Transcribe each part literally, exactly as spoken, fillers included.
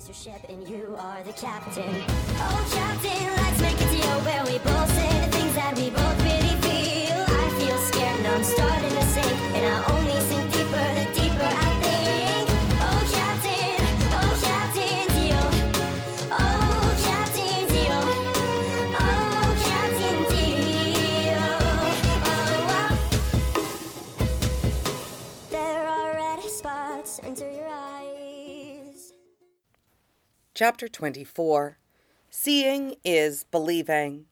is your ship and you are the captain. Oh, captain, let's make a deal where we both say the things that we both really feel. I feel scared and I'm starting to sink, and I only sink deeper the deeper I think. Oh, captain, oh, captain, deal. Oh, captain, deal. Oh, captain, deal. Oh, oh. There are red spots under your eyes. Chapter twenty-four. Seeing is Believing.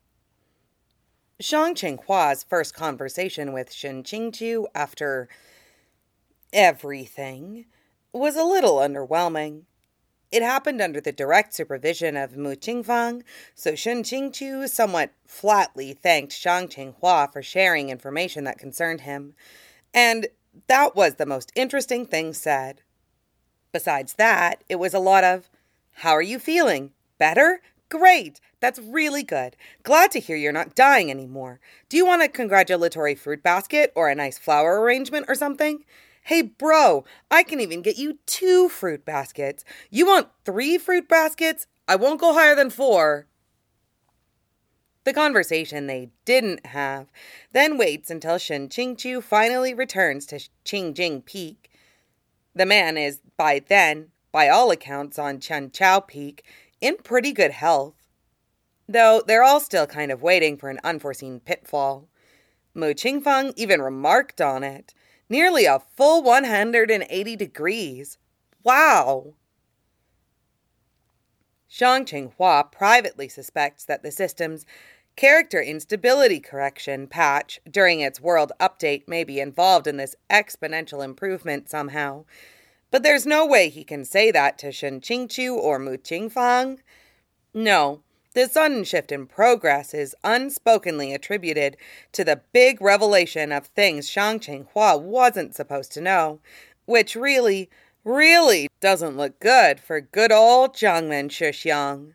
Shang Qinghua's first conversation with Shen Qingqiu after everything was a little underwhelming. It happened under the direct supervision of Mu Qingfang, so Shen Qingqiu somewhat flatly thanked Shang Qinghua for sharing information that concerned him, and that was the most interesting thing said. Besides that, it was a lot of, "How are you feeling? Better? Great! That's really good. Glad to hear you're not dying anymore. Do you want a congratulatory fruit basket or a nice flower arrangement or something? Hey, bro, I can even get you two fruit baskets. You want three fruit baskets? I won't go higher than four." The conversation they didn't have then waits until Shen Qingqiu finally returns to Qingjing Peak. The man is, by then, by all accounts on Qianchao Peak, in pretty good health. Though they're all still kind of waiting for an unforeseen pitfall. Mu Qingfang even remarked on it. Nearly a full one hundred eighty degrees. Wow! Shang Qinghua privately suspects that the system's character instability correction patch during its world update may be involved in this exponential improvement somehow. But there's no way he can say that to Shen Qingqiu or Mu Qingfang. No, the sudden shift in progress is unspokenly attributed to the big revelation of things Shang Qinghua wasn't supposed to know, which really, really doesn't look good for good old Jiangmen Shixiang.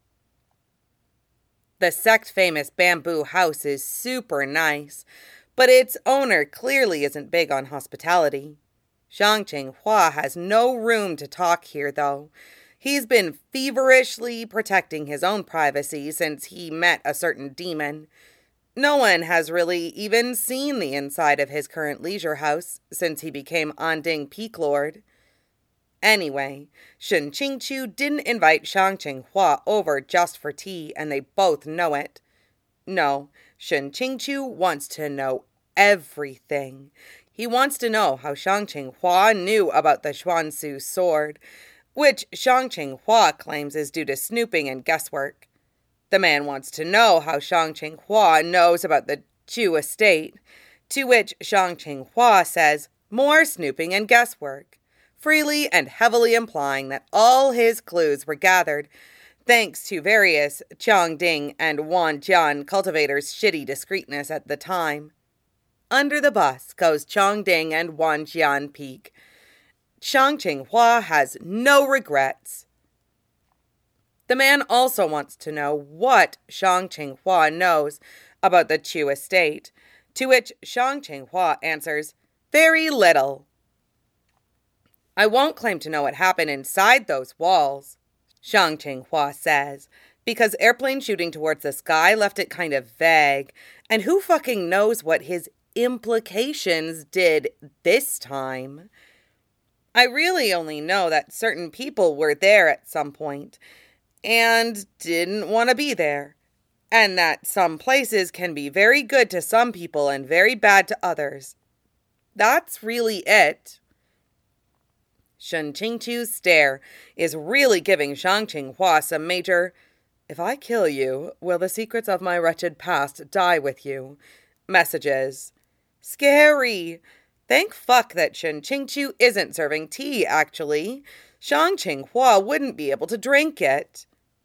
The sect-famous bamboo house is super nice, but its owner clearly isn't big on hospitality. Shang Qinghua has no room to talk here, though. He's been feverishly protecting his own privacy since he met a certain demon. No one has really even seen the inside of his current leisure house since he became Anding Peak Lord. Anyway, Shen Qingqiu didn't invite Shang Qinghua over just for tea, and they both know it. No, Shen Qingqiu wants to know everything. He wants to know how Shang Qinghua knew about the Xuansu sword, which Shang Qinghua claims is due to snooping and guesswork. The man wants to know how Shang Qinghua knows about the Chu estate, to which Shang Qinghua says more snooping and guesswork, freely and heavily implying that all his clues were gathered thanks to various Changding and Wanjian cultivators' shitty discreetness at the time. Under the bus goes Changding and Wanjian Peak. Shang Qinghua has no regrets. The man also wants to know what Shang Qinghua knows about the Chu estate, to which Shang Qinghua answers, very little. I won't claim to know what happened inside those walls, Shang Qinghua says, because airplane shooting towards the sky left it kind of vague, and who fucking knows what his implications did this time. I really only know that certain people were there at some point and didn't want to be there, and that some places can be very good to some people and very bad to others. That's really it. Shen Qingqiu's stare is really giving Shang Qinghua some major, "If I kill you, will the secrets of my wretched past die with you?" messages. Scary. Thank fuck that Shen Qingqiu isn't serving tea, actually. Shang Qinghua wouldn't be able to drink it.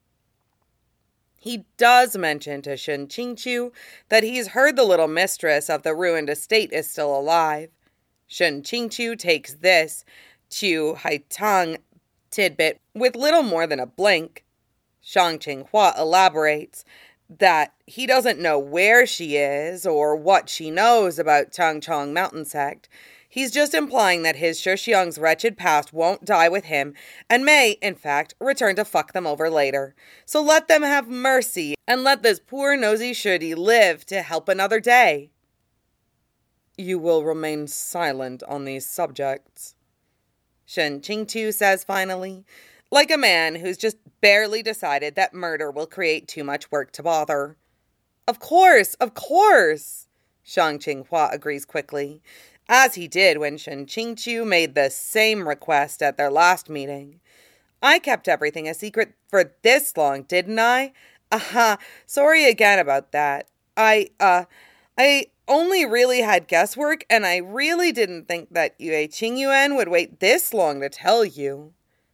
He does mention to Shen Qingqiu that he's heard the little mistress of the ruined estate is still alive. Shen Qingqiu takes this Chu Haitang tidbit with little more than a blink. Shang Qinghua elaborates that he doesn't know where she is or what she knows about Tangchong Mountain Sect. He's just implying that his Shuxiang's wretched past won't die with him and may, in fact, return to fuck them over later. So let them have mercy and let this poor nosy Shudi live to help another day. You will remain silent on these subjects, Shen Qingqiu says finally, like a man who's just barely decided that murder will create too much work to bother. Of course, of course, Shang Qinghua agrees quickly, as he did when Shen Qingqiu made the same request at their last meeting. I kept everything a secret for this long, didn't I? Aha, uh-huh. Sorry again about that. I, uh, I only really had guesswork, and I really didn't think that Yue Qingyuan would wait this long to tell you.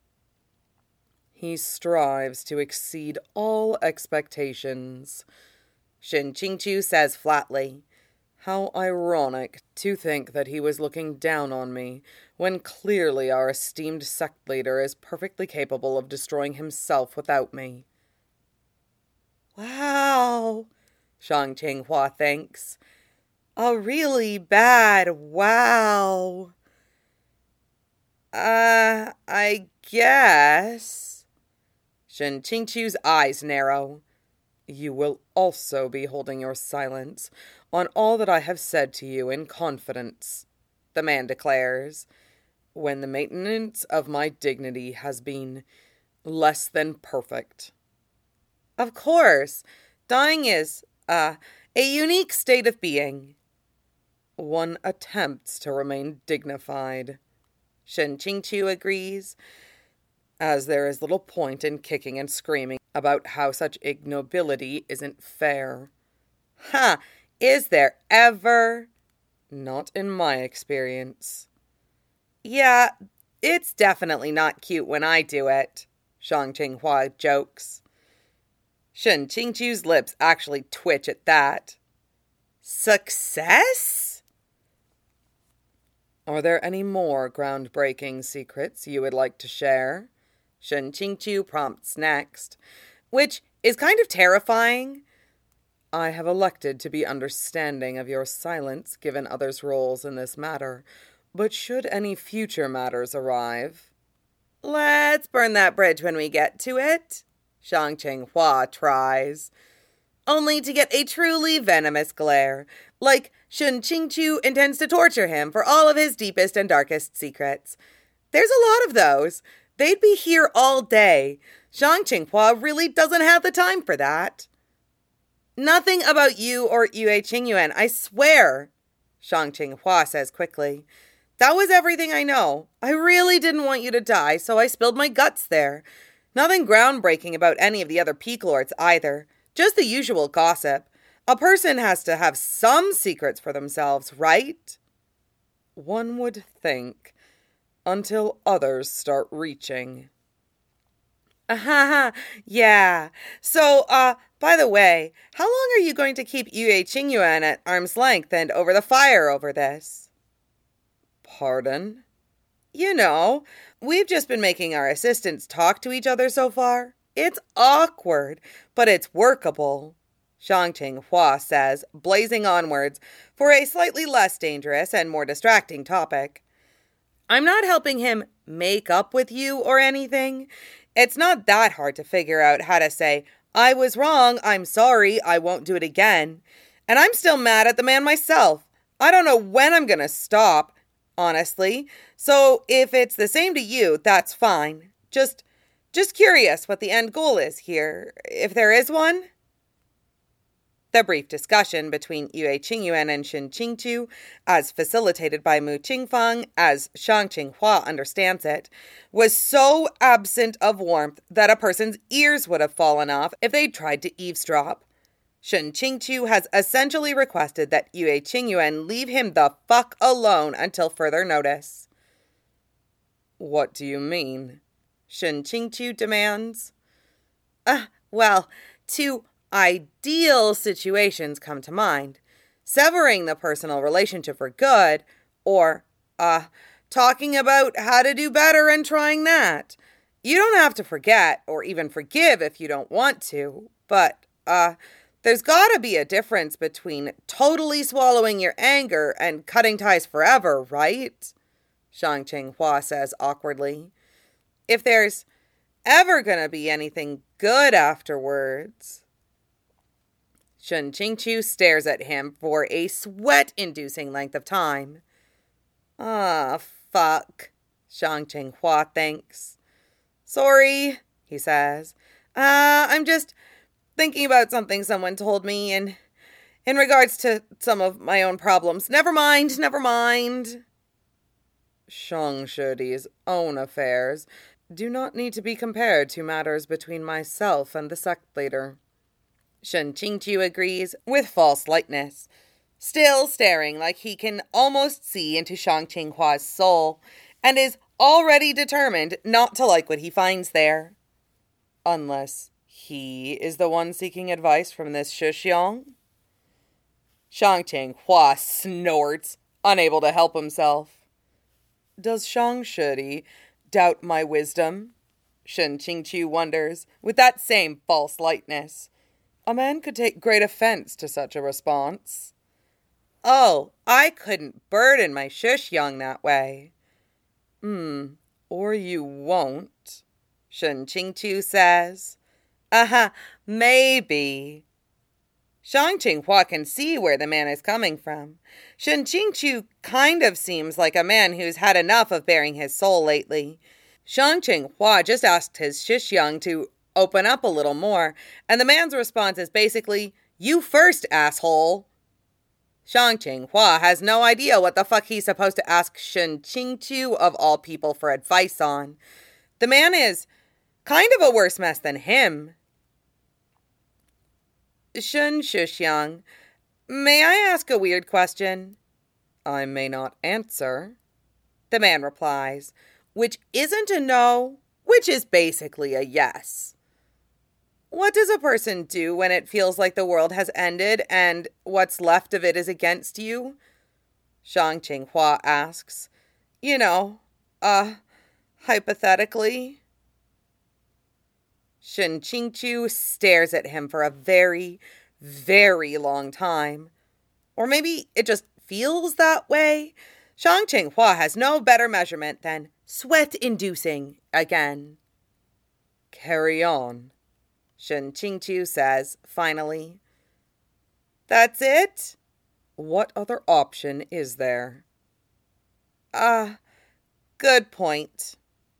He strives to exceed all expectations, Shen Qingqiu says flatly. How ironic to think that he was looking down on me, when clearly our esteemed sect leader is perfectly capable of destroying himself without me. Wow, Shang Qinghua thinks. A really bad wow. Uh, I guess. Shen Qingqiu's eyes narrow. You will also be holding your silence on all that I have said to you in confidence, the man declares, when the maintenance of my dignity has been less than perfect. Of course, dying is, uh, a unique state of being. One attempts to remain dignified, Shen Qingqiu agrees, as there is little point in kicking and screaming about how such ignobility isn't fair. Ha! Is there ever? Not in my experience. Yeah, it's definitely not cute when I do it, Shang Qinghua jokes. Shen Qingqiu's lips actually twitch at that. Success? Are there any more groundbreaking secrets you would like to share? Shen Qingqiu prompts next, which is kind of terrifying. I have elected to be understanding of your silence given others' roles in this matter, but should any future matters arrive... Let's burn that bridge when we get to it, Shang Qinghua tries, only to get a truly venomous glare, like Shen Qingqiu intends to torture him for all of his deepest and darkest secrets. There's a lot of those. They'd be here all day. Shang Qinghua really doesn't have the time for that. Nothing about you or Yue Qingyuan, I swear, Shang Qinghua says quickly. That was everything I know. I really didn't want you to die, so I spilled my guts there. Nothing groundbreaking about any of the other Peak Lords either. Just the usual gossip. A person has to have some secrets for themselves, right? One would think, until others start reaching. Ah, yeah. So, uh, by the way, how long are you going to keep Yue Qingyuan at arm's length and over the fire over this? Pardon? You know, we've just been making our assistants talk to each other so far. It's awkward, but it's workable, Shang Qinghua says, blazing onwards for a slightly less dangerous and more distracting topic. I'm not helping him make up with you or anything. It's not that hard to figure out how to say, I was wrong, I'm sorry, I won't do it again. And I'm still mad at the man myself. I don't know when I'm going to stop, honestly. So if it's the same to you, that's fine. Just, just curious what the end goal is here, if there is one. The brief discussion between Yue Qingyuan and Shen Qingqiu, as facilitated by Mu Qingfang, as Shang Qinghua understands it, was so absent of warmth that a person's ears would have fallen off if they'd tried to eavesdrop. Shen Qingqiu has essentially requested that Yue Qingyuan leave him the fuck alone until further notice. What do you mean? Shen Qingqiu demands. Uh, well, to... Ideal situations come to mind. Severing the personal relationship for good, or, uh, talking about how to do better and trying that. You don't have to forget or even forgive if you don't want to, but, uh, There's gotta be a difference between totally swallowing your anger and cutting ties forever, right? Shang Qinghua says awkwardly. If there's ever gonna be anything good afterwards. Shen Qingqiu stares at him for a sweat-inducing length of time. Ah, fuck, Shang Qinghua thinks. Sorry, he says. Uh, I'm just thinking about something someone told me in, in regards to some of my own problems. Never mind, never mind. Shang Shidi's own affairs do not need to be compared to matters between myself and the sect leader. Shen Qingqiu agrees with false lightness, still staring like he can almost see into Shang Qinghua's soul, and is already determined not to like what he finds there. Unless he is the one seeking advice from this Shuxiang? Shang Qinghua snorts, unable to help himself. Does Shang Shidi doubt my wisdom? Shen Qingqiu wonders, with that same false lightness. A man could take great offense to such a response. Oh, I couldn't burden my Shuxiang that way. Hmm, or you won't, Shen Qingqiu says. Uh-huh, maybe. Shang Qinghua can see where the man is coming from. Shen Qingqiu kind of seems like a man who's had enough of bearing his soul lately. Shang Qinghua just asked his Shuxiang to open up a little more, and the man's response is basically, "You first, asshole." Shang Qinghua has no idea what the fuck he's supposed to ask Shen Qingqiu of all people for advice on. The man is kind of a worse mess than him. Shen Shuxiang, may I ask a weird question? I may not answer, the man replies, which isn't a no, which is basically a yes. What does a person do when it feels like the world has ended and what's left of it is against you? Shang Qinghua asks. You know, uh, hypothetically. Shen Qingqiu stares at him for a very, very long time. Or maybe it just feels that way. Shang Qinghua has no better measurement than sweat-inducing again. Carry on, Shen Qingqiu says, finally. That's it? What other option is there? Ah, uh, good point.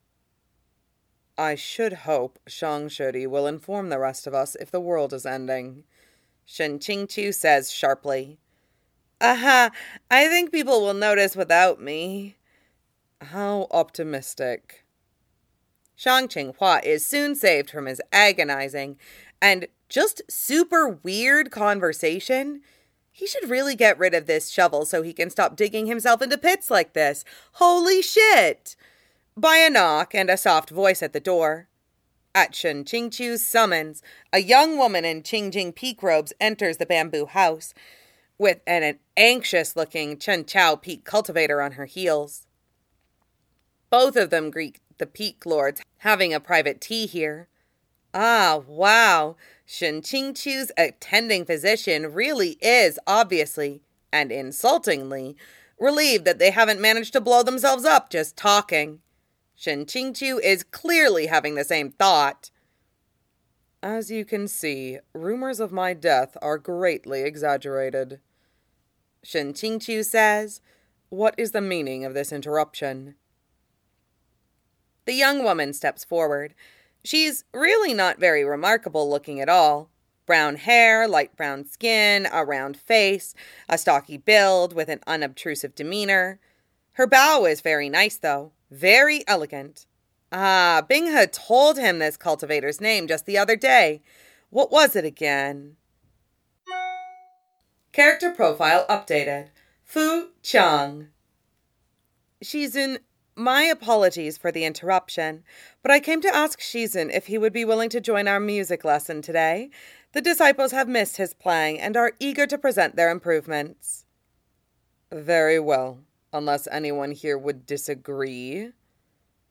I should hope Shang Shidi will inform the rest of us if the world is ending, Shen Qingqiu says sharply. Aha, uh-huh, I think people will notice without me. How optimistic. Shang Qinghua is soon saved from his agonizing and just super weird conversation. He should really get rid of this shovel so he can stop digging himself into pits like this. Holy shit! By a knock and a soft voice at the door. At Shen Qingqiu's summons, a young woman in Qingjing peak robes enters the bamboo house, with an, an anxious-looking Chen Chao peak cultivator on her heels. Both of them greet the peak lords having a private tea here. Ah, wow, Shen Qingqiu's attending physician really is obviously, and insultingly, relieved that they haven't managed to blow themselves up just talking. Shen Qingqiu is clearly having the same thought. As you can see, rumors of my death are greatly exaggerated. Shen Qingqiu says, what is the meaning of this interruption? The young woman steps forward. She's really not very remarkable looking at all. Brown hair, light brown skin, a round face, a stocky build with an unobtrusive demeanor. Her bow is very nice, though. Very elegant. Ah, Binghe told him this cultivator's name just the other day. What was it again? Character profile updated. Fu Qiang. Shizun, my apologies for the interruption, but I came to ask Shizun if he would be willing to join our music lesson today. The disciples have missed his playing and are eager to present their improvements. Very well. Unless anyone here would disagree.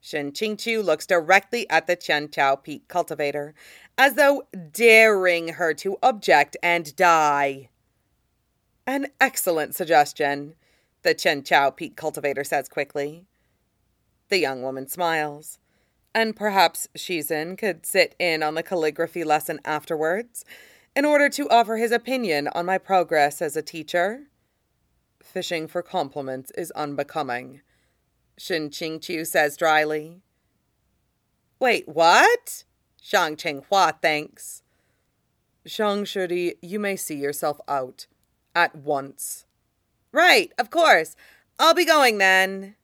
Shen Qingqiu looks directly at the Qianchao Peak cultivator, as though daring her to object and die. An excellent suggestion, the Qianchao Peak cultivator says quickly. The young woman smiles. And perhaps Shizhen could sit in on the calligraphy lesson afterwards, in order to offer his opinion on my progress as a teacher. Fishing for compliments is unbecoming, Shen Qingqiu says dryly. Wait, what? Zhang Qinghua thinks. Zhang Shudi, you may see yourself out. At once. Right, of course. I'll be going then.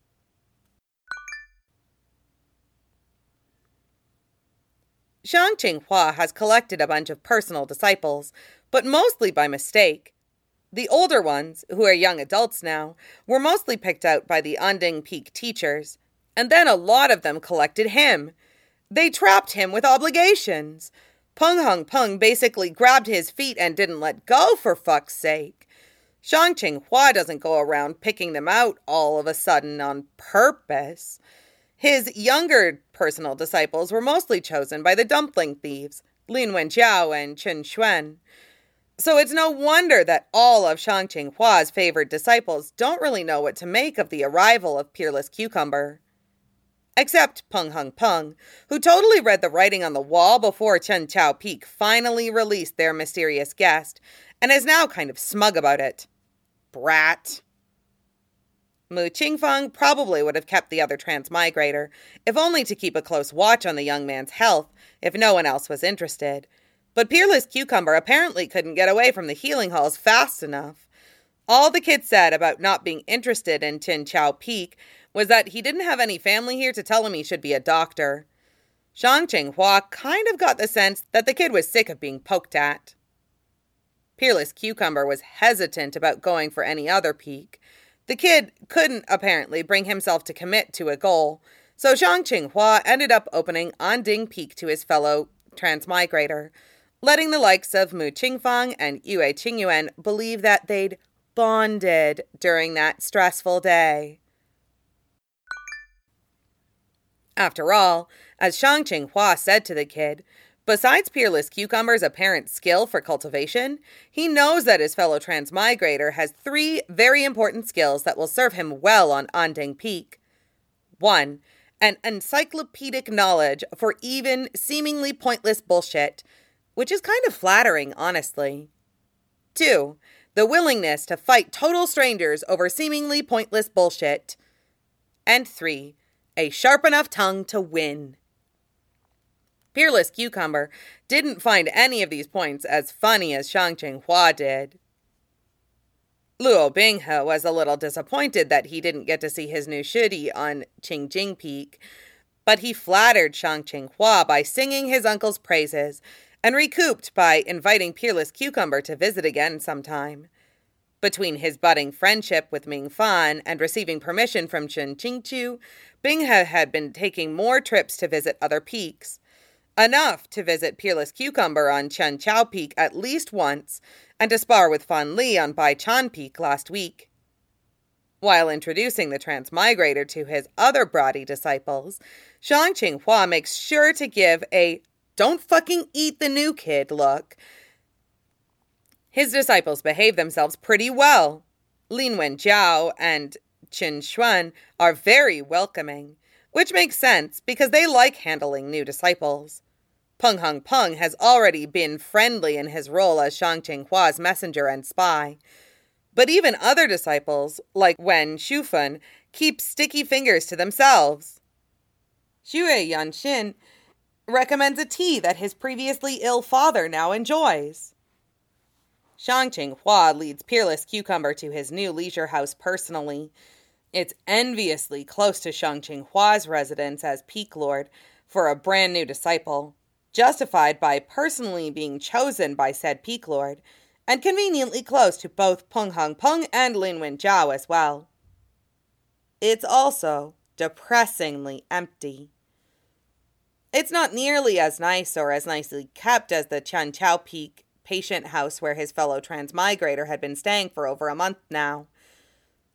Zhang Qinghua has collected a bunch of personal disciples, but mostly by mistake. The older ones, who are young adults now, were mostly picked out by the Anding Peak teachers, and then a lot of them collected him. They trapped him with obligations. Peng Hung Peng basically grabbed his feet and didn't let go, for fuck's sake. Zhang Qinghua doesn't go around picking them out all of a sudden on purpose. His younger personal disciples were mostly chosen by the dumpling thieves, Lin Wenjiao and Chen Xuan. So it's no wonder that all of Zhang Qinghua's favored disciples don't really know what to make of the arrival of Peerless Cucumber. Except Peng Hung Peng, who totally read the writing on the wall before Qianchao Peak finally released their mysterious guest, and is now kind of smug about it. Brat. Mu Qingfeng probably would have kept the other transmigrator, if only to keep a close watch on the young man's health, if no one else was interested. But Peerless Cucumber apparently couldn't get away from the healing halls fast enough. All the kid said about not being interested in Qianchao Peak was that he didn't have any family here to tell him he should be a doctor. Zhang Qinghua kind of got the sense that the kid was sick of being poked at. Peerless Cucumber was hesitant about going for any other peak. The kid couldn't apparently bring himself to commit to a goal, so Zhang Qinghua ended up opening Anding Peak to his fellow transmigrator, letting the likes of Mu Qingfeng and Yue Qingyuan believe that they'd bonded during that stressful day. After all, as Zhang Qinghua said to the kid, besides Peerless Cucumber's apparent skill for cultivation, he knows that his fellow transmigrator has three very important skills that will serve him well on Anding Peak. One, an encyclopedic knowledge for even seemingly pointless bullshit, which is kind of flattering, honestly. Two, the willingness to fight total strangers over seemingly pointless bullshit. And three, a sharp enough tongue to win. Peerless Cucumber didn't find any of these points as funny as Zhang Qinghua did. Luo Binghe was a little disappointed that he didn't get to see his new shudi on Qingjing Peak, but he flattered Zhang Qinghua by singing his uncle's praises and recouped by inviting Peerless Cucumber to visit again sometime. Between his budding friendship with Ming Fan and receiving permission from Shen Qingqiu, Binghe had been taking more trips to visit other peaks. Enough to visit Peerless Cucumber on Qianchao Peak at least once, and to spar with Fan Li on Baichan Peak last week. While introducing the transmigrator to his other Brody disciples, Zhang Qinghua makes sure to give a "don't fucking eat the new kid" look. His disciples behave themselves pretty well. Lin Wenjiao and Chen Xuan are very welcoming, which makes sense because they like handling new disciples. Peng Hung Peng has already been friendly in his role as Zhang Qinghua's messenger and spy. But even other disciples, like Wen Shufan, keep sticky fingers to themselves. Xue Yanxin recommends a tea that his previously ill father now enjoys. Zhang Qinghua leads Peerless Cucumber to his new leisure house personally. It's enviously close to Zhang Qinghua's residence as Peak Lord for a brand new disciple, justified by personally being chosen by said Peak Lord, and conveniently close to both Peng Hung Peng and Lin Wenjiao as well. It's also depressingly empty. It's not nearly as nice or as nicely kept as the Qianchao Peak patient house where his fellow transmigrator had been staying for over a month now.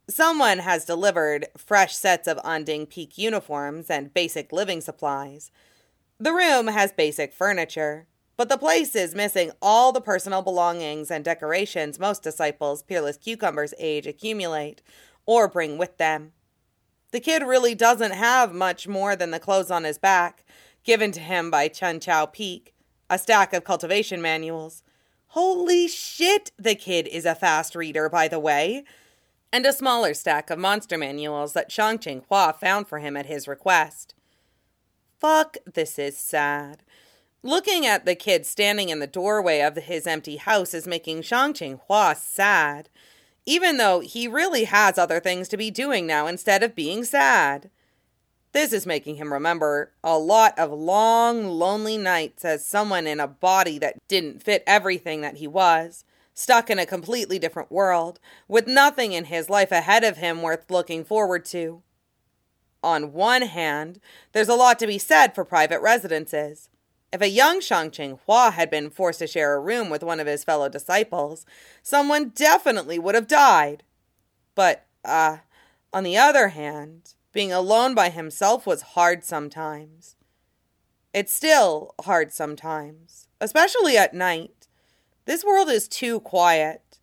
Someone has delivered fresh sets of Onding Peak uniforms and basic living supplies. The room has basic furniture, but the place is missing all the personal belongings and decorations most disciples Peerless Cucumber's age accumulate or bring with them. The kid really doesn't have much more than the clothes on his back, given to him by Chun Chow Peak, a stack of cultivation manuals. Holy shit, the kid is a fast reader, by the way. And a smaller stack of monster manuals that Shang-Ching Hua found for him at his request. Fuck, this is sad. Looking at the kid standing in the doorway of his empty house is making Shang-Ching Hua sad, even though he really has other things to be doing now instead of being sad. This is making him remember a lot of long, lonely nights as someone in a body that didn't fit everything that he was, stuck in a completely different world, with nothing in his life ahead of him worth looking forward to. On one hand, there's a lot to be said for private residences. If a young Shang-Ching Hua had been forced to share a room with one of his fellow disciples, someone definitely would have died. But, uh, on the other hand, being alone by himself was hard sometimes. It's still hard sometimes, especially at night. This world is too quiet.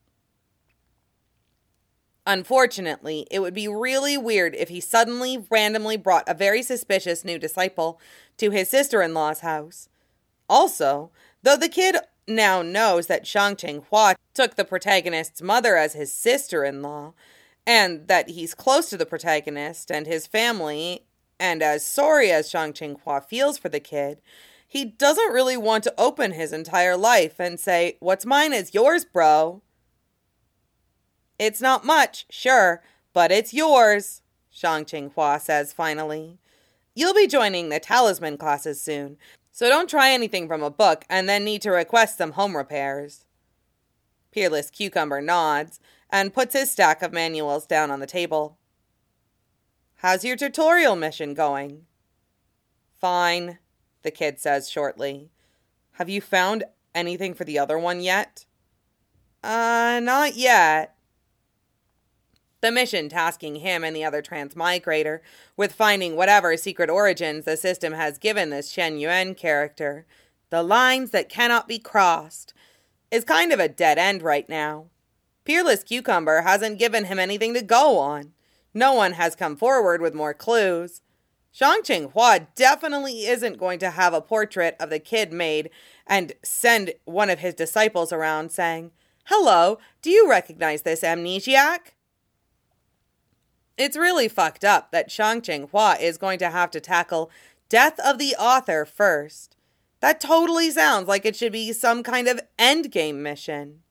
Unfortunately, it would be really weird if he suddenly randomly brought a very suspicious new disciple to his sister-in-law's house. Also, though the kid now knows that Shang-Ching Hua took the protagonist's mother as his sister-in-law, and that he's close to the protagonist and his family, and as sorry as Shang-Ching Hua feels for the kid, he doesn't really want to open his entire life and say, "What's mine is yours, bro." "It's not much, sure, but it's yours," Shang-Ching Hua says finally. "You'll be joining the talisman classes soon, so don't try anything from a book and then need to request some home repairs." Peerless Cucumber nods and puts his stack of manuals down on the table. "How's your tutorial mission going?" "Fine," the kid says shortly. "Have you found anything for the other one yet?" Uh, not yet." The mission tasking him and the other transmigrator with finding whatever secret origins the system has given this Shen Yuan character, the lines that cannot be crossed, is kind of a dead end right now. Peerless Cucumber hasn't given him anything to go on. No one has come forward with more clues. Shang-Ching Hua definitely isn't going to have a portrait of the kid made and send one of his disciples around saying, "Hello, do you recognize this amnesiac?" It's really fucked up that Shang-Ching Hua is going to have to tackle death of the author first. That totally sounds like it should be some kind of endgame mission.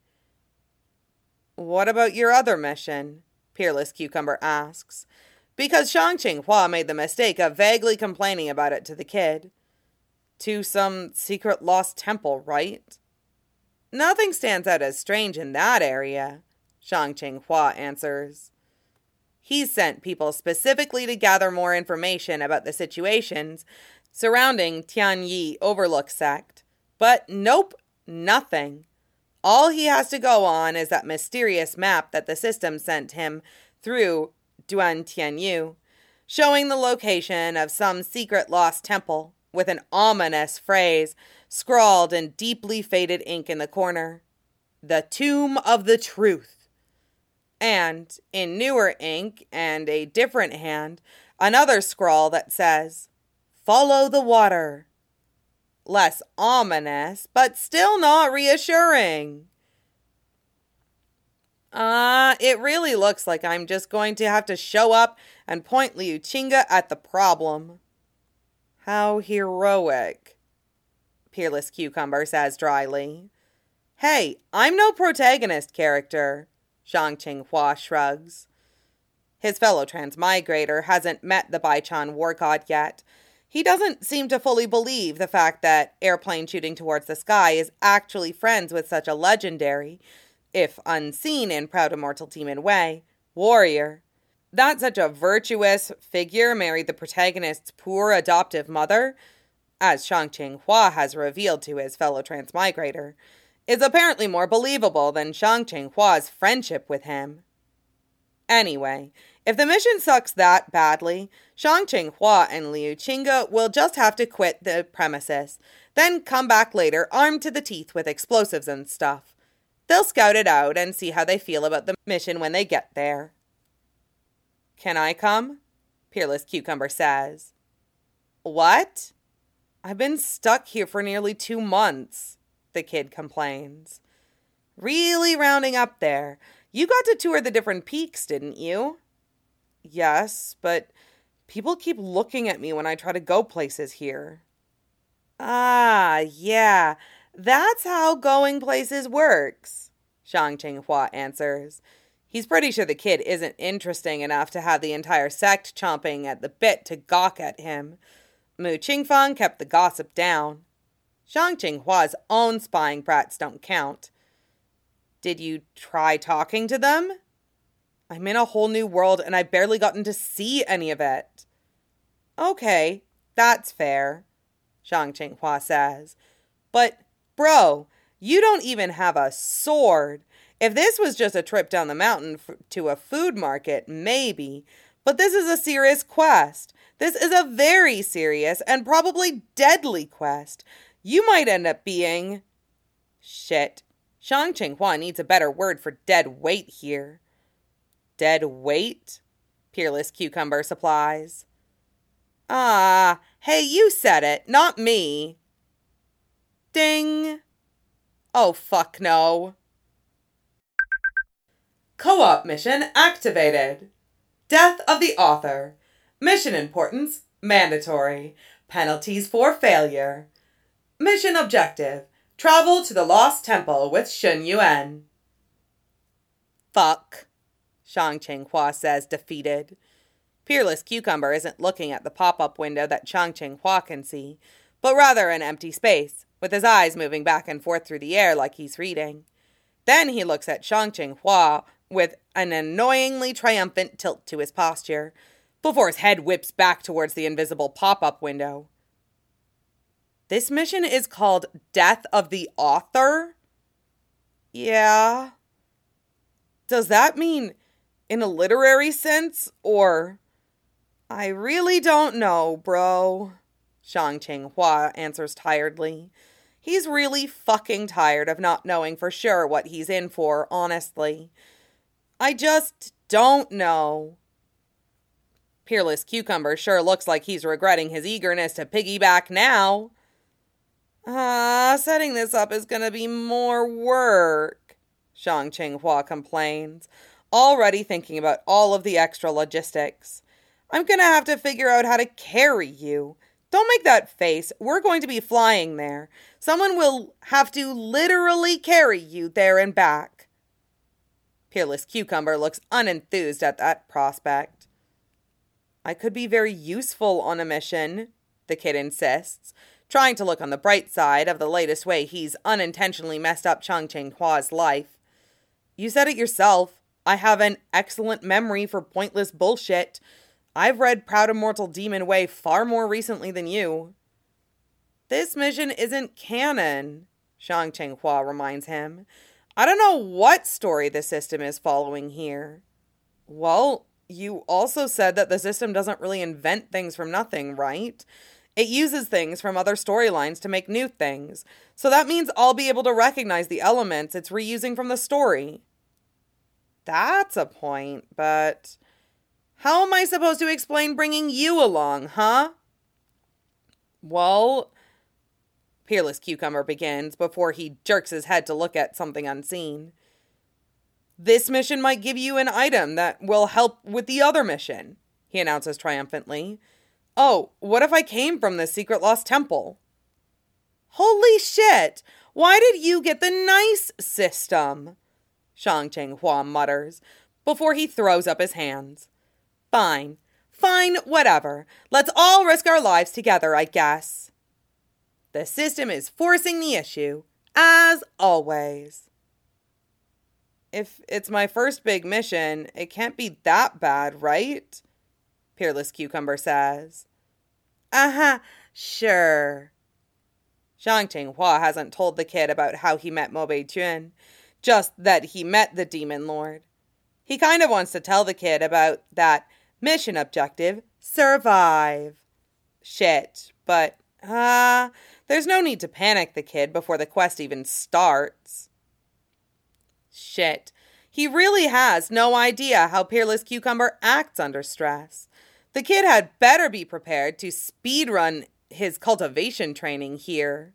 "What about your other mission?" Peerless Cucumber asks, because Shang-Ching Hua made the mistake of vaguely complaining about it to the kid. "To some secret lost temple, right?" "Nothing stands out as strange in that area," Shang-Ching Hua answers. He's sent people specifically to gather more information about the situations surrounding Tianyi Overlook sect. But nope, nothing. All he has to go on is that mysterious map that the system sent him through Duan Tianyu, showing the location of some secret lost temple, with an ominous phrase scrawled in deeply faded ink in the corner. "The Tomb of the Truth." And, in newer ink and a different hand, another scrawl that says, "Follow the water." Less ominous, but still not reassuring. Uh, it really looks like I'm just going to have to show up and point Liu Qingge at the problem. "How heroic," Peerless Cucumber says dryly. "Hey, I'm no protagonist character," Shang-Ching Hua shrugs. His fellow transmigrator hasn't met the Baichan war god yet. He doesn't seem to fully believe the fact that Airplane Shooting Towards the Sky is actually friends with such a legendary, if unseen in Proud Immortal Demon Way, warrior. That such a virtuous figure married the protagonist's poor adoptive mother, as Shang-Ching Hua has revealed to his fellow transmigrator, is apparently more believable than Shang-Ching Hua's friendship with him. Anyway, if the mission sucks that badly, Shang Qinghua and Liu Qingge will just have to quit the premises, then come back later armed to the teeth with explosives and stuff. They'll scout it out and see how they feel about the mission when they get there. Can I come? Peerless Cucumber says. What? I've been stuck here for nearly two months, the kid complains. Really rounding up there. You got to tour the different peaks, didn't you? Yes, but people keep looking at me when I try to go places here. Ah, yeah, that's how going places works, Shang Qinghua answers. He's pretty sure the kid isn't interesting enough to have the entire sect chomping at the bit to gawk at him. Mu Qingfang kept the gossip down. Shang Qinghua's own spying brats don't count. Did you try talking to them? I'm in a whole new world and I've barely gotten to see any of it. Okay, that's fair, Shang Qinghua says. But, bro, you don't even have a sword. If this was just a trip down the mountain f- to a food market, maybe. But this is a serious quest. This is a very serious and probably deadly quest. You might end up being... Shit. Shang Qinghua needs a better word for dead weight here. Dead weight? Peerless Cucumber supplies. Ah, hey, you said it, not me. Ding. Oh, fuck no. Co-op mission activated. Death of the author. Mission importance, mandatory. Penalties for failure. Mission objective, travel to the Lost Temple with Shun Yuan. Fuck, Shang Qinghua says, defeated. Peerless Cucumber isn't looking at the pop-up window that Shang Qinghua can see, but rather an empty space, with his eyes moving back and forth through the air like he's reading. Then he looks at Shang Qinghua with an annoyingly triumphant tilt to his posture, before his head whips back towards the invisible pop-up window. This mission is called Death of the Author? Yeah. Does that mean in a literary sense, or... I really don't know, bro, Shang Qinghua answers tiredly. He's really fucking tired of not knowing for sure what he's in for, honestly. I just don't know. Peerless Cucumber sure looks like he's regretting his eagerness to piggyback now. Ah, uh, setting this up is gonna be more work, Shang Qinghua complains, already thinking about all of the extra logistics. I'm gonna have to figure out how to carry you. Don't make that face. We're going to be flying there. Someone will have to literally carry you there and back. Peerless Cucumber looks unenthused at that prospect. I could be very useful on a mission, the kid insists, trying to look on the bright side of the latest way he's unintentionally messed up Shang Qinghua's life. You said it yourself. I have an excellent memory for pointless bullshit. I've read Proud Immortal Demon Way far more recently than you. This mission isn't canon, Shang Qinghua reminds him. I don't know what story the system is following here. Well, you also said that the system doesn't really invent things from nothing, right? It uses things from other storylines to make new things. So that means I'll be able to recognize the elements it's reusing from the story. That's a point, but... how am I supposed to explain bringing you along, huh? Well, Peerless Cucumber begins before he jerks his head to look at something unseen. This mission might give you an item that will help with the other mission, he announces triumphantly. Oh, what if I came from the secret lost temple? Holy shit! Why did you get the nice system? Shang Qinghua mutters, before he throws up his hands. Fine. Fine, whatever. Let's all risk our lives together, I guess. The system is forcing the issue, as always. If it's my first big mission, it can't be that bad, right? Peerless Cucumber says. Uh-huh, sure. Shang Qinghua hasn't told the kid about how he met Mo Beijun, just that he met the Demon Lord. He kind of wants to tell the kid about that mission objective, survive. Shit, but, ah, uh, there's no need to panic the kid before the quest even starts. Shit, he really has no idea how Peerless Cucumber acts under stress. The kid had better be prepared to speedrun his cultivation training here.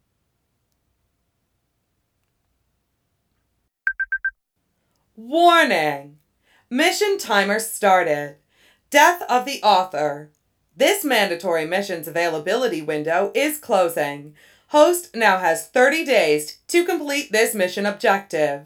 Warning! Mission timer started. Death of the author. This mandatory mission's availability window is closing. Host now has thirty days to complete this mission objective.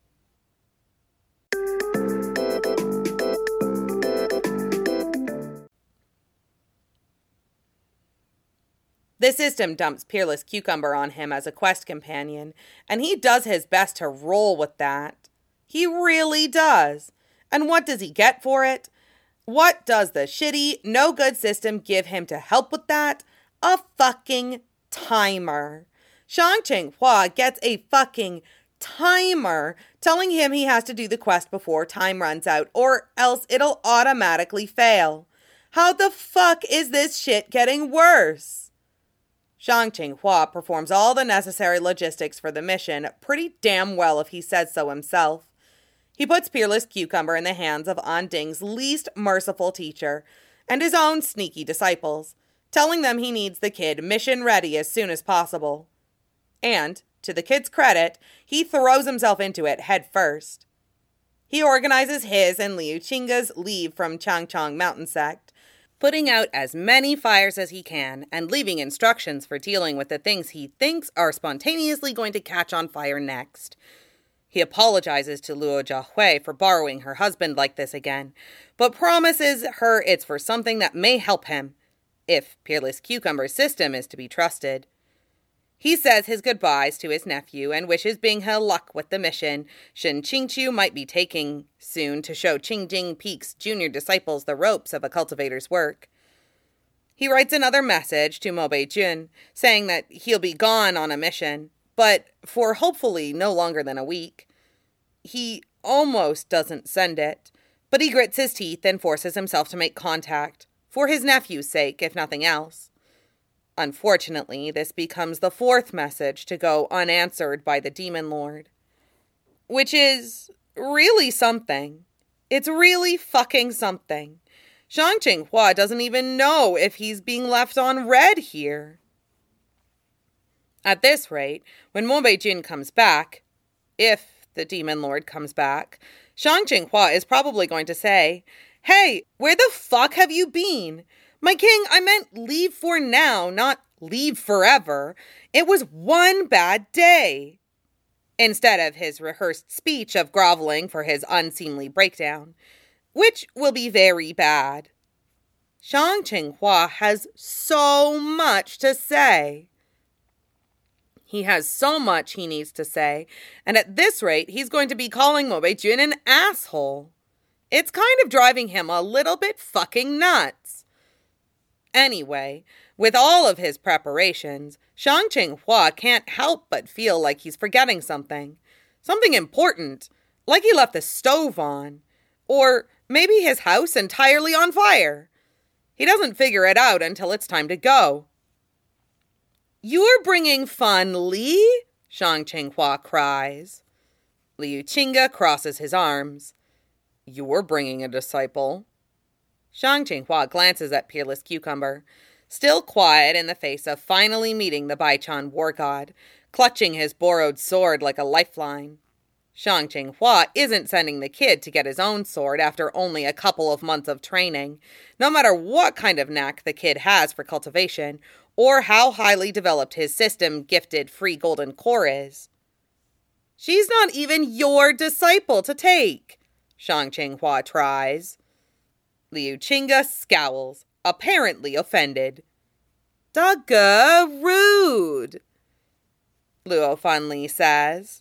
The system dumps Peerless Cucumber on him as a quest companion, and he does his best to roll with that. He really does. And what does he get for it? What does the shitty, no-good system give him to help with that? A fucking timer. Shang Qinghua gets a fucking timer telling him he has to do the quest before time runs out, or else it'll automatically fail. How the fuck is this shit getting worse? Shang Qinghua performs all the necessary logistics for the mission pretty damn well if he says so himself. He puts Peerless Cucumber in the hands of An Ding's least merciful teacher and his own sneaky disciples, telling them he needs the kid mission ready as soon as possible. And, to the kid's credit, he throws himself into it head first. He organizes his and Liu Qingge's leave from Changchong Mountain Sect, putting out as many fires as he can and leaving instructions for dealing with the things he thinks are spontaneously going to catch on fire next. He apologizes to Luo Jiahui for borrowing her husband like this again, but promises her it's for something that may help him, if Peerless Cucumber's system is to be trusted. He says his goodbyes to his nephew and wishes Bing He luck with the mission Shen Qingqiu might be taking soon to show Qingjing Peak's junior disciples the ropes of a cultivator's work. He writes another message to Mo Beijun, saying that he'll be gone on a mission, but for hopefully no longer than a week. He almost doesn't send it, but he grits his teeth and forces himself to make contact, for his nephew's sake, if nothing else. Unfortunately, this becomes the fourth message to go unanswered by the Demon Lord. Which is really something. It's really fucking something. Shang Qinghua doesn't even know if he's being left on red here. At this rate, when Mo Beijun comes back, if the Demon Lord comes back, Shang Qinghua is probably going to say, "Hey, where the fuck have you been? My king, I meant leave for now, not leave forever. It was one bad day." Instead of his rehearsed speech of groveling for his unseemly breakdown, which will be very bad. Shang Qinghua has so much to say. He has so much he needs to say, and at this rate, he's going to be calling Mo Beijun an asshole. It's kind of driving him a little bit fucking nuts. Anyway, with all of his preparations, Shang Qinghua can't help but feel like he's forgetting something. Something important, like he left the stove on. Or maybe his house entirely on fire. He doesn't figure it out until it's time to go. "You're bringing fun, Li?" Shang Qinghua cries. Liu Qingge crosses his arms. "You're bringing a disciple." Shang Qinghua glances at Peerless Cucumber, still quiet in the face of finally meeting the Baichan war god, clutching his borrowed sword like a lifeline. Shang Qinghua isn't sending the kid to get his own sword after only a couple of months of training, no matter what kind of knack the kid has for cultivation, or how highly developed his system-gifted free golden core is. "She's not even your disciple to take," Shang Qinghua tries. Liu Qingge scowls, apparently offended. "Dagge rude," Luo Fanli says.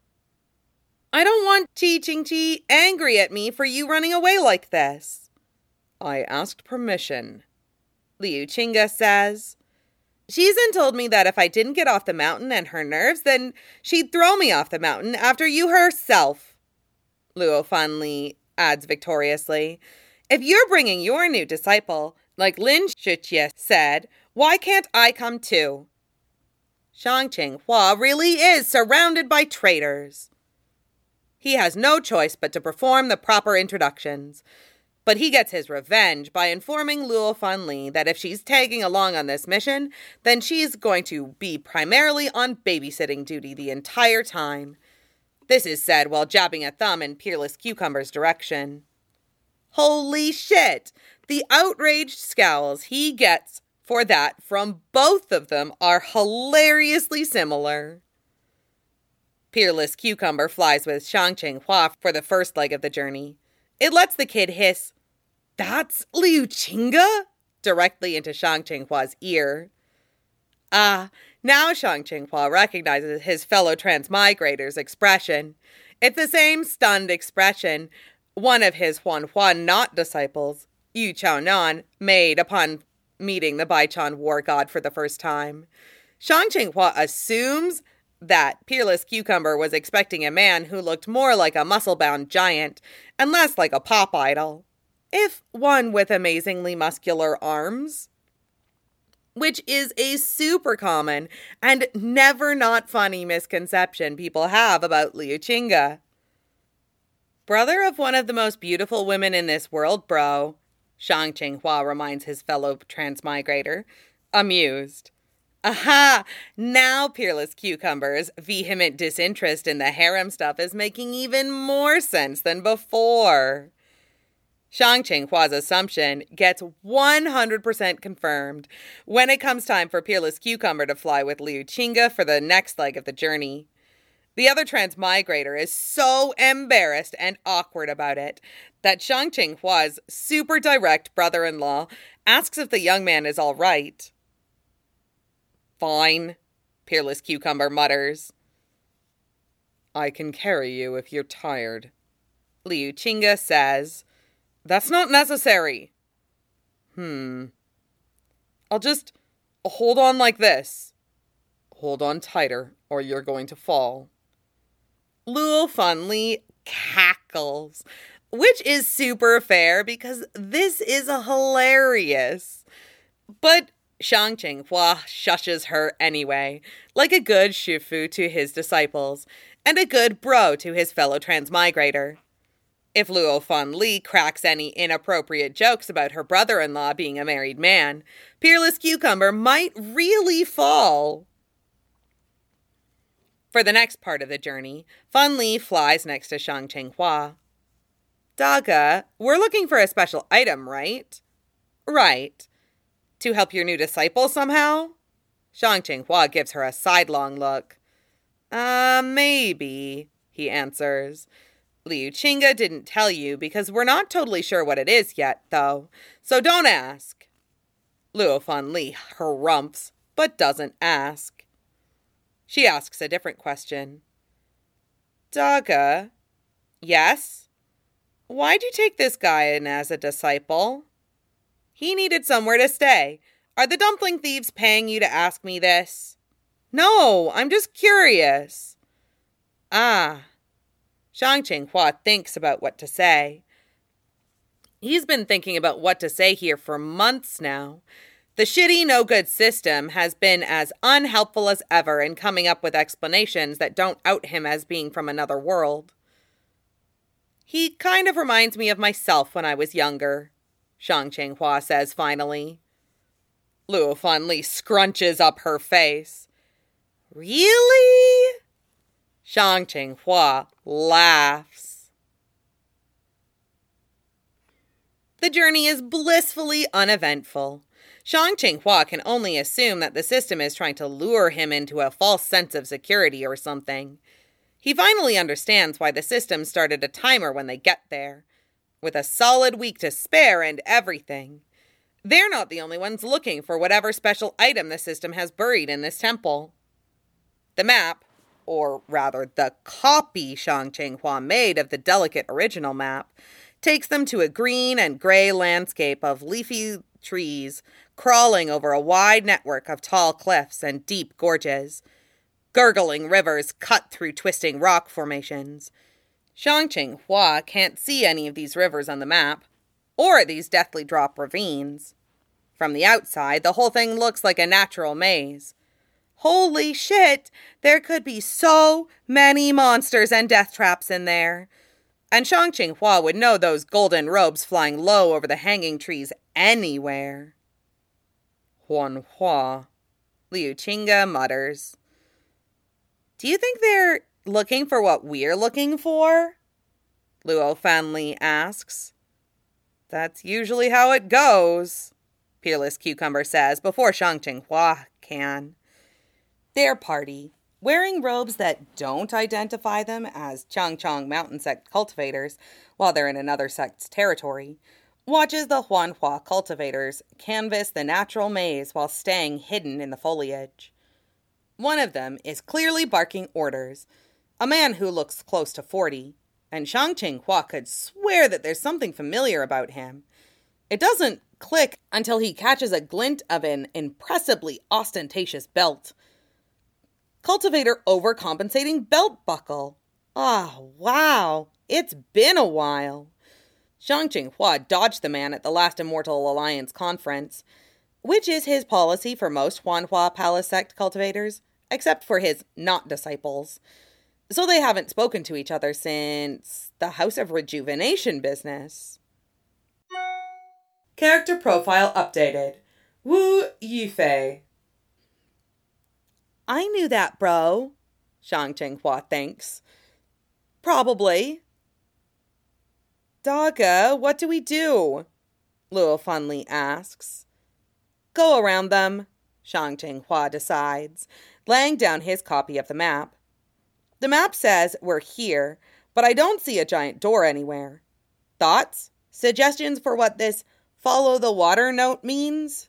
"I don't want Qi Qingqi angry at me for you running away like this." "I asked permission," Liu Qingge says. "She's told me that if I didn't get off the mountain and her nerves, then she'd throw me off the mountain after you herself," Luo Fanli adds victoriously. If you're bringing your new disciple, like Lin Shijie said, why can't I come too? Shang Qinghua really is surrounded by traitors. He has no choice but to perform the proper introductions. But he gets his revenge by informing Luo Fanli that if she's tagging along on this mission, then she's going to be primarily on babysitting duty the entire time. This is said while jabbing a thumb in Peerless Cucumber's direction. Holy shit! The outraged scowls he gets for that from both of them are hilariously similar. Peerless Cucumber flies with Shang Qinghua for the first leg of the journey. It lets the kid hiss, "That's Liu Qingge?" directly into Shang Qinghua's ear. Ah, now Shang Qinghua recognizes his fellow transmigrator's expression. It's the same stunned expression one of his Huanhua not disciples, Yu Chaonan, made upon meeting the Baichan war god for the first time. Shang Qinghua assumes that Peerless Cucumber was expecting a man who looked more like a muscle-bound giant and less like a pop idol, if one with amazingly muscular arms, which is a super common and never not funny misconception people have about Liu Qingge. Brother of one of the most beautiful women in this world, bro, Shang Qinghua reminds his fellow transmigrator, amused. Aha! Now Peerless Cucumber's vehement disinterest in the harem stuff is making even more sense than before. Shang Qinghua's assumption gets one hundred percent confirmed when it comes time for Peerless Cucumber to fly with Liu Qingge for the next leg of the journey. The other transmigrator is so embarrassed and awkward about it that Shang Qinghua's super direct brother-in-law asks if the young man is all right. Fine, Peerless Cucumber mutters. I can carry you if you're tired, Liu Qingge says. That's not necessary. Hmm. I'll just hold on like this. Hold on tighter or you're going to fall. Luo Fanli cackles, which is super fair because this is hilarious. But Shang Qinghua shushes her anyway, like a good shifu to his disciples, and a good bro to his fellow transmigrator. If Luo Fanli cracks any inappropriate jokes about her brother-in-law being a married man, Peerless Cucumber might really fall. For the next part of the journey, Fanli flies next to Shang Qinghua. Daga, we're looking for a special item, right? Right. To help your new disciple somehow? Shang Qinghua gives her a sidelong look. Uh, maybe, he answers. Liu Qingge didn't tell you because we're not totally sure what it is yet, though, so don't ask. Luo Fanli harumphs, but doesn't ask. She asks a different question. Daga, yes? Why'd you take this guy in as a disciple? He needed somewhere to stay. Are the dumpling thieves paying you to ask me this? No, I'm just curious. Ah. Shang Qinghua thinks about what to say. He's been thinking about what to say here for months now. The shitty, no-good system has been as unhelpful as ever in coming up with explanations that don't out him as being from another world. He kind of reminds me of myself when I was younger, Shang Qinghua says finally. Luo Fanli scrunches up her face. Really? Shang Qinghua laughs. The journey is blissfully uneventful. Shang Qinghua can only assume that the system is trying to lure him into a false sense of security or something. He finally understands why the system started a timer when they get there, with a solid week to spare and everything. They're not the only ones looking for whatever special item the system has buried in this temple. The map, or rather the copy Shang Qinghua made of the delicate original map, takes them to a green and gray landscape of leafy trees crawling over a wide network of tall cliffs and deep gorges. Gurgling rivers cut through twisting rock formations. Shangqing Hua can't see any of these rivers on the map, or these deathly drop ravines. From the outside, the whole thing looks like a natural maze. Holy shit, there could be so many monsters and death traps in there. And Shangqing Hua would know those golden robes flying low over the hanging trees anywhere. Huan Hua, Liu Qingge mutters. Do you think they're looking for what we're looking for? Luo Fanli asks. That's usually how it goes, Peerless Cucumber says before Shangqing Hua can. Their party, wearing robes that don't identify them as Changchong Mountain Sect cultivators while they're in another sect's territory, watches the Huanhua cultivators canvass the natural maze while staying hidden in the foliage. One of them is clearly barking orders, a man who looks close to forty, and Shangqing Hua could swear that there's something familiar about him. It doesn't click until he catches a glint of an impressively ostentatious belt. Cultivator overcompensating belt buckle. Ah, oh, wow, it's been a while. Shangqing Hua dodged the man at the last Immortal Alliance conference, which is his policy for most Huanhua Palace Sect cultivators, except for his not-disciples. So they haven't spoken to each other since the House of Rejuvenation business. Character profile updated. Wu Yifei. I knew that, bro, Shangqing Hua thinks. Probably. Daga, what do we do? Luo Fanli asks. Go around them, Shangqing Hua decides, laying down his copy of the map. The map says we're here, but I don't see a giant door anywhere. Thoughts? Suggestions for what this follow the water note means?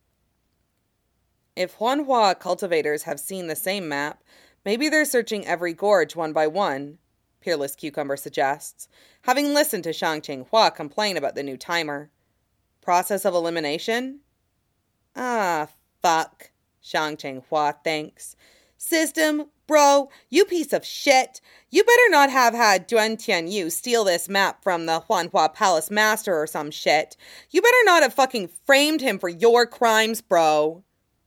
If Huanhua cultivators have seen the same map, maybe they're searching every gorge one by one, Peerless Cucumber suggests, having listened to Shangqing Hua complain about the new timer. Process of elimination? Ah, fuck, Shangqing Hua thinks. System, bro, you piece of shit. You better not have had Duan Tianyu steal this map from the Huanhua Palace Master or some shit. You better not have fucking framed him for your crimes, bro.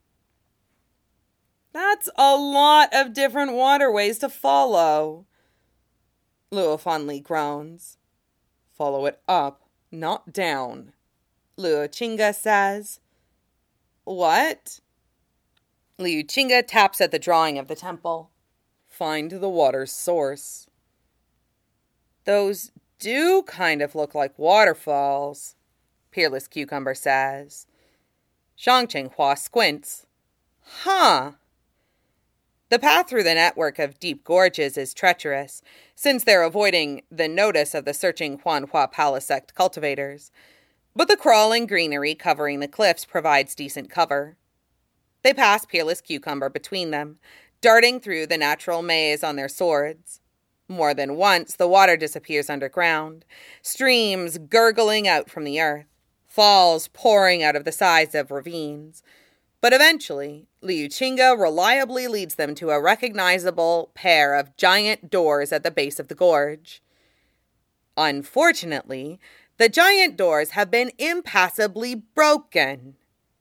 That's a lot of different waterways to follow. Luo Fanli groans. Follow it up, not down, Liu Qingge says. What? Liu Qingge taps at the drawing of the temple. Find the water's source. Those do kind of look like waterfalls, Peerless Cucumber says. Shangqing Hua squints. Huh. The path through the network of deep gorges is treacherous, since they're avoiding the notice of the searching Huanhua Palace Sect cultivators. But the crawling greenery covering the cliffs provides decent cover. They pass Peerless Cucumber between them, darting through the natural maze on their swords. More than once, the water disappears underground, streams gurgling out from the earth, falls pouring out of the sides of ravines. But eventually, Liu Qingge reliably leads them to a recognizable pair of giant doors at the base of the gorge. Unfortunately, the giant doors have been impassably broken.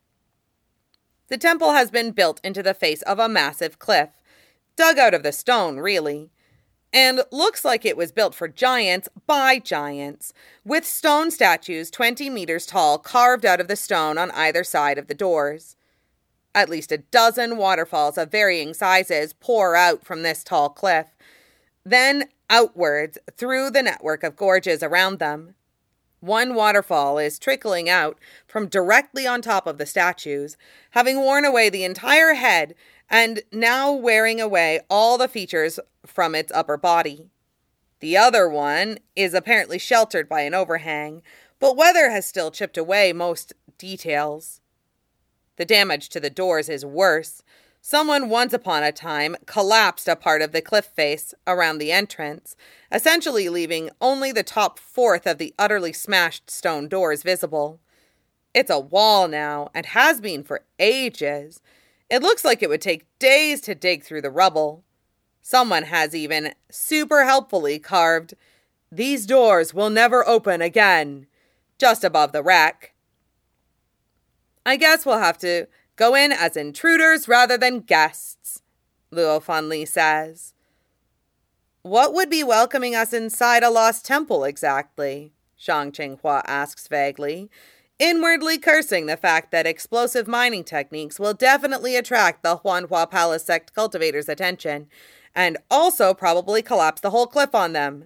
The temple has been built into the face of a massive cliff, dug out of the stone, really, and looks like it was built for giants by giants, with stone statues twenty meters tall carved out of the stone on either side of the doors. At least a dozen waterfalls of varying sizes pour out from this tall cliff, then outwards through the network of gorges around them. One waterfall is trickling out from directly on top of the statues, having worn away the entire head and now wearing away all the features from its upper body. The other one is apparently sheltered by an overhang, but weather has still chipped away most details. The damage to the doors is worse. Someone once upon a time collapsed a part of the cliff face around the entrance, essentially leaving only the top fourth of the utterly smashed stone doors visible. It's a wall now, and has been for ages. It looks like it would take days to dig through the rubble. Someone has even super helpfully carved, "These doors will never open again," just above the wreck. "I guess we'll have to go in as intruders rather than guests," Luo Fanli says. "What would be welcoming us inside a lost temple exactly?" Zhang Qinghua asks vaguely, inwardly cursing the fact that explosive mining techniques will definitely attract the Huanhua Palace sect cultivators' attention, and also probably collapse the whole cliff on them.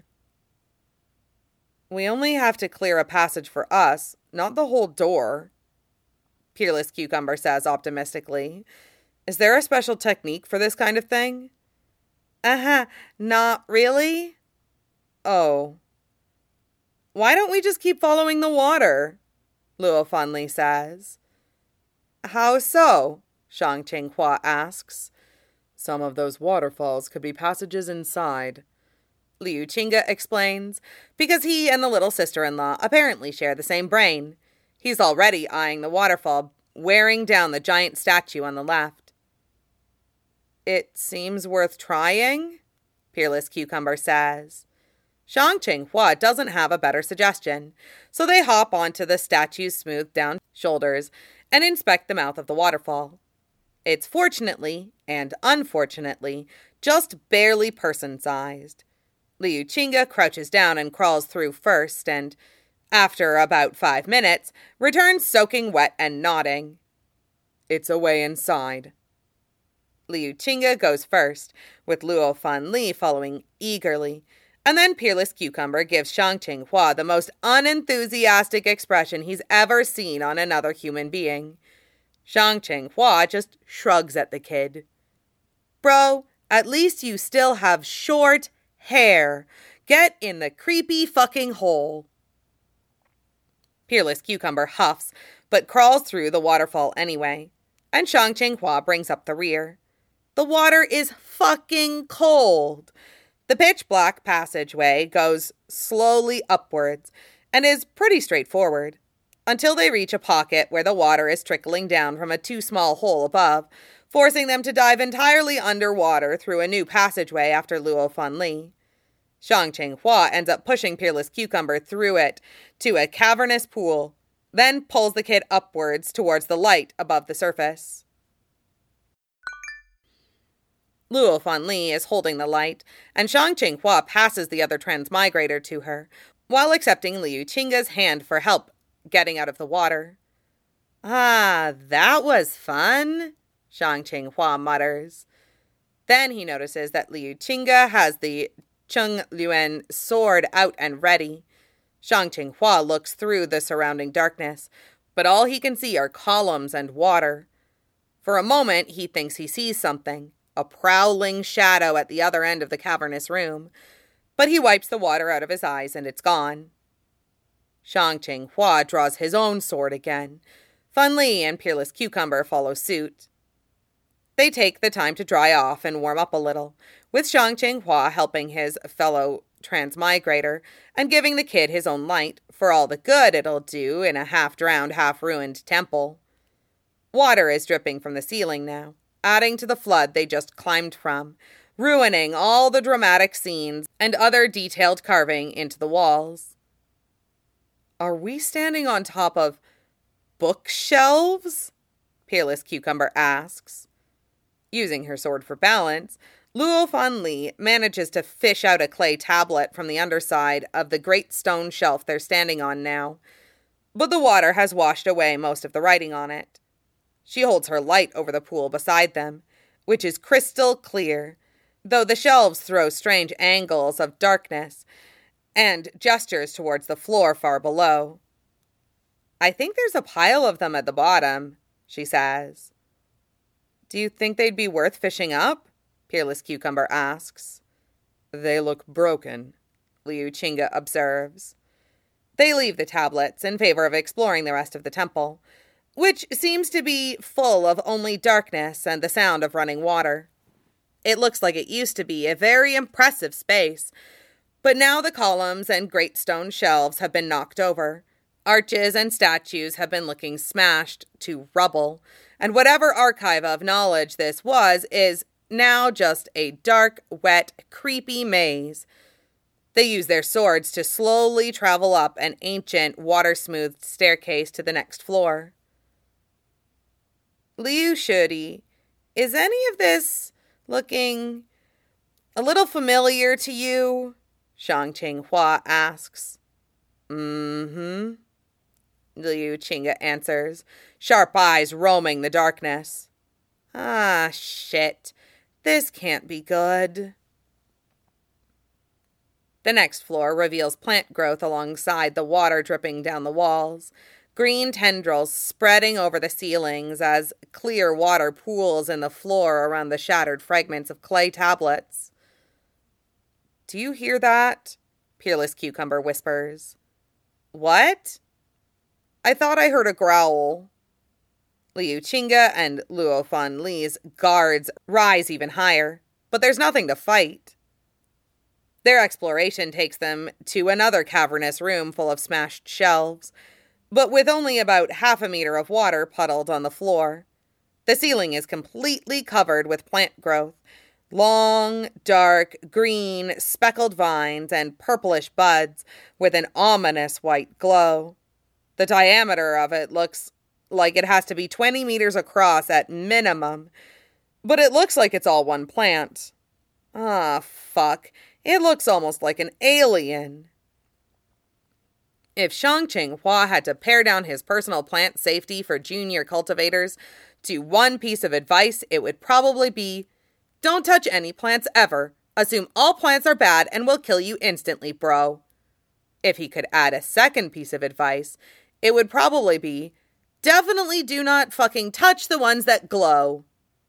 "We only have to clear a passage for us, not the whole door," Peerless Cucumber says optimistically. "Is there a special technique for this kind of thing?" Uh-huh, not really? Oh. "Why don't we just keep following the water?" Luo Fanli says. "How so?" Zhang Qinghua asks. "Some of those waterfalls could be passages inside," Liu Qinga explains, because he and the little sister-in-law apparently share the same brain. He's already eyeing the waterfall, wearing down the giant statue on the left. "It seems worth trying," Peerless Cucumber says. Zhang Qinghua doesn't have a better suggestion, so they hop onto the statue's smoothed-down shoulders and inspect the mouth of the waterfall. It's fortunately, and unfortunately, just barely person-sized. Liu Qinga crouches down and crawls through first, and, after about five minutes, returns soaking wet and nodding. "It's a way inside." Liu Qinga goes first, with Luo Fanli following eagerly, and then Peerless Cucumber gives Zhang Qinghua the most unenthusiastic expression he's ever seen on another human being. Zhang Qinghua just shrugs at the kid. "Bro, at least you still have short hair. Get in the creepy fucking hole." Peerless Cucumber huffs, but crawls through the waterfall anyway, and Zhang Qinghua brings up the rear. The water is fucking cold. The pitch-black passageway goes slowly upwards and is pretty straightforward, until they reach a pocket where the water is trickling down from a too-small hole above, forcing them to dive entirely underwater through a new passageway after Luo Fanli. Zhang Qinghua ends up pushing Peerless Cucumber through it to a cavernous pool, then pulls the kid upwards towards the light above the surface. Luo Fanli is holding the light, and Zhang Qinghua passes the other transmigrator to her, while accepting Liu Qinga's hand for help getting out of the water. "Ah, that was fun," Zhang Qinghua mutters. Then he notices that Liu Qinga has the Cheng Luen sword out and ready. Zhang Qinghua looks through the surrounding darkness, but all he can see are columns and water. For a moment, he thinks he sees something, a prowling shadow at the other end of the cavernous room, but he wipes the water out of his eyes and it's gone. Zhang Qinghua draws his own sword again. Fanli and Peerless Cucumber follow suit. They take the time to dry off and warm up a little, with Zhang Qinghua helping his fellow transmigrator and giving the kid his own light for all the good it'll do in a half-drowned, half-ruined temple. Water is dripping from the ceiling now, adding to the flood they just climbed from, ruining all the dramatic scenes and other detailed carving into the walls. "Are we standing on top of bookshelves?" Peerless Cucumber asks. Using her sword for balance, Luo Fanli manages to fish out a clay tablet from the underside of the great stone shelf they're standing on now, but the water has washed away most of the writing on it. She holds her light over the pool beside them, which is crystal clear, though the shelves throw strange angles of darkness and gestures towards the floor far below. "I think there's a pile of them at the bottom," she says. "Do you think they'd be worth fishing up?" Peerless Cucumber asks. "They look broken," Liu Qinga observes. They leave the tablets in favor of exploring the rest of the temple, which seems to be full of only darkness and the sound of running water. It looks like it used to be a very impressive space, but now the columns and great stone shelves have been knocked over. Arches and statues have been looking smashed to rubble, and whatever archive of knowledge this was is now just a dark, wet, creepy maze. They use their swords to slowly travel up an ancient, water-smoothed staircase to the next floor. Liu Shudi, is any of this looking a little familiar to you? Shang-Ching Hua asks. Mm-hmm, Liu Qingge answers, sharp eyes roaming the darkness. Ah, shit. This can't be good. The next floor reveals plant growth alongside the water dripping down the walls, green tendrils spreading over the ceilings as clear water pools in the floor around the shattered fragments of clay tablets. Do you hear that? Peerless Cucumber whispers. What? I thought I heard a growl. Liu Qingge and Luo Fan Li's guards rise even higher, but there's nothing to fight. Their exploration takes them to another cavernous room full of smashed shelves, but with only about half a meter of water puddled on the floor. The ceiling is completely covered with plant growth, long, dark, green, speckled vines and purplish buds with an ominous white glow. The diameter of it looks like it has to be twenty meters across at minimum, but it looks like it's all one plant. Ah, fuck. It looks almost like an alien. If Shang-Ching Hua had to pare down his personal plant safety for junior cultivators to one piece of advice, it would probably be, don't touch any plants ever. Assume all plants are bad and will kill you instantly, bro. If he could add a second piece of advice, it would probably be, definitely do not fucking touch the ones that glow.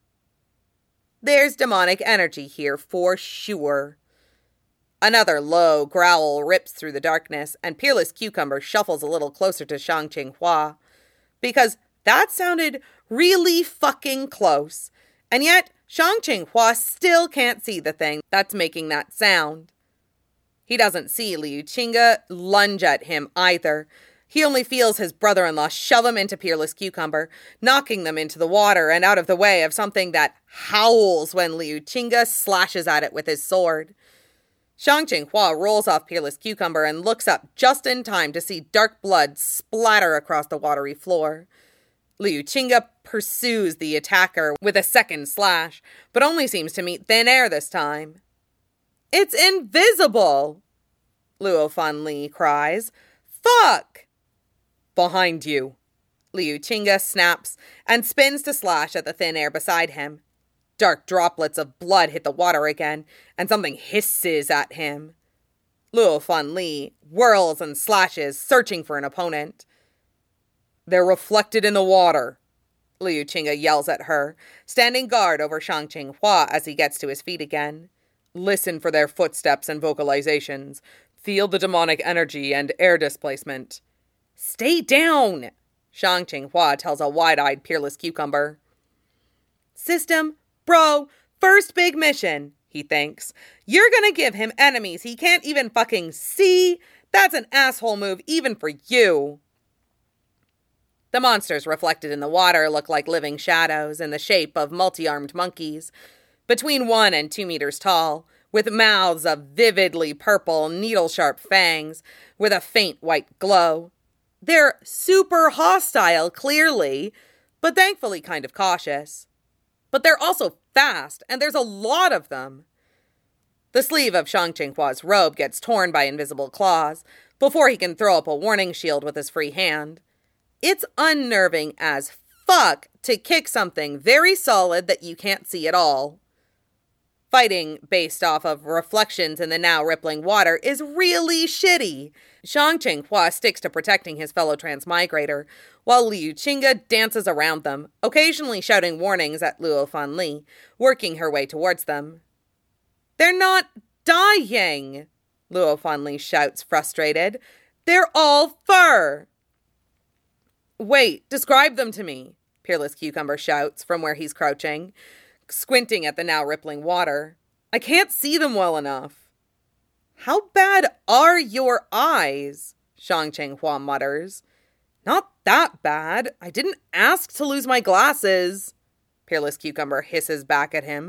There's demonic energy here for sure. Another low growl rips through the darkness, and Peerless Cucumber shuffles a little closer to Shang-Ching Hua, because that sounded really fucking close, and yet Shang-Ching Hua still can't see the thing that's making that sound. He doesn't see Liu Qingge lunge at him either. He only feels his brother-in-law shove him into Peerless Cucumber, knocking them into the water and out of the way of something that howls when Liu Qingge slashes at it with his sword. Shang-Ching Hua rolls off Peerless Cucumber and looks up just in time to see dark blood splatter across the watery floor. Liu Qingge pursues the attacker with a second slash, but only seems to meet thin air this time. It's invisible! Luo Fan Li cries. Fuck! Behind you. Liu Qingge snaps and spins to slash at the thin air beside him. Dark droplets of blood hit the water again, and something hisses at him. Luo Fan Li whirls and slashes, searching for an opponent. They're reflected in the water, Liu Qingge yells at her, standing guard over Shang-Ching Hua as he gets to his feet again. Listen for their footsteps and vocalizations. Feel the demonic energy and air displacement. Stay down, Shang-Ching Hua tells a wide-eyed Peerless Cucumber. System, bro, first big mission, he thinks. You're gonna give him enemies he can't even fucking see? That's an asshole move even for you. The monsters reflected in the water look like living shadows in the shape of multi-armed monkeys, between one and two meters tall, with mouths of vividly purple, needle-sharp fangs, with a faint white glow. They're super hostile, clearly, but thankfully kind of cautious. But they're also fast, and there's a lot of them. The sleeve of Shang-Ching Hua's robe gets torn by invisible claws, before he can throw up a warning shield with his free hand. It's unnerving as fuck to kick something very solid that you can't see at all. Fighting based off of reflections in the now rippling water is really shitty. Shang-Ching Hua sticks to protecting his fellow transmigrator, while Liu Qingge dances around them, occasionally shouting warnings at Luo Fan Li, working her way towards them. They're not dying, Luo Fan Li shouts, frustrated. They're all fur. Wait, describe them to me, Peerless Cucumber shouts from where he's crouching, squinting at the now rippling water. I can't see them well enough. How bad are your eyes? Shang-Ching Hua mutters. Not that bad. I didn't ask to lose my glasses. Peerless Cucumber hisses back at him.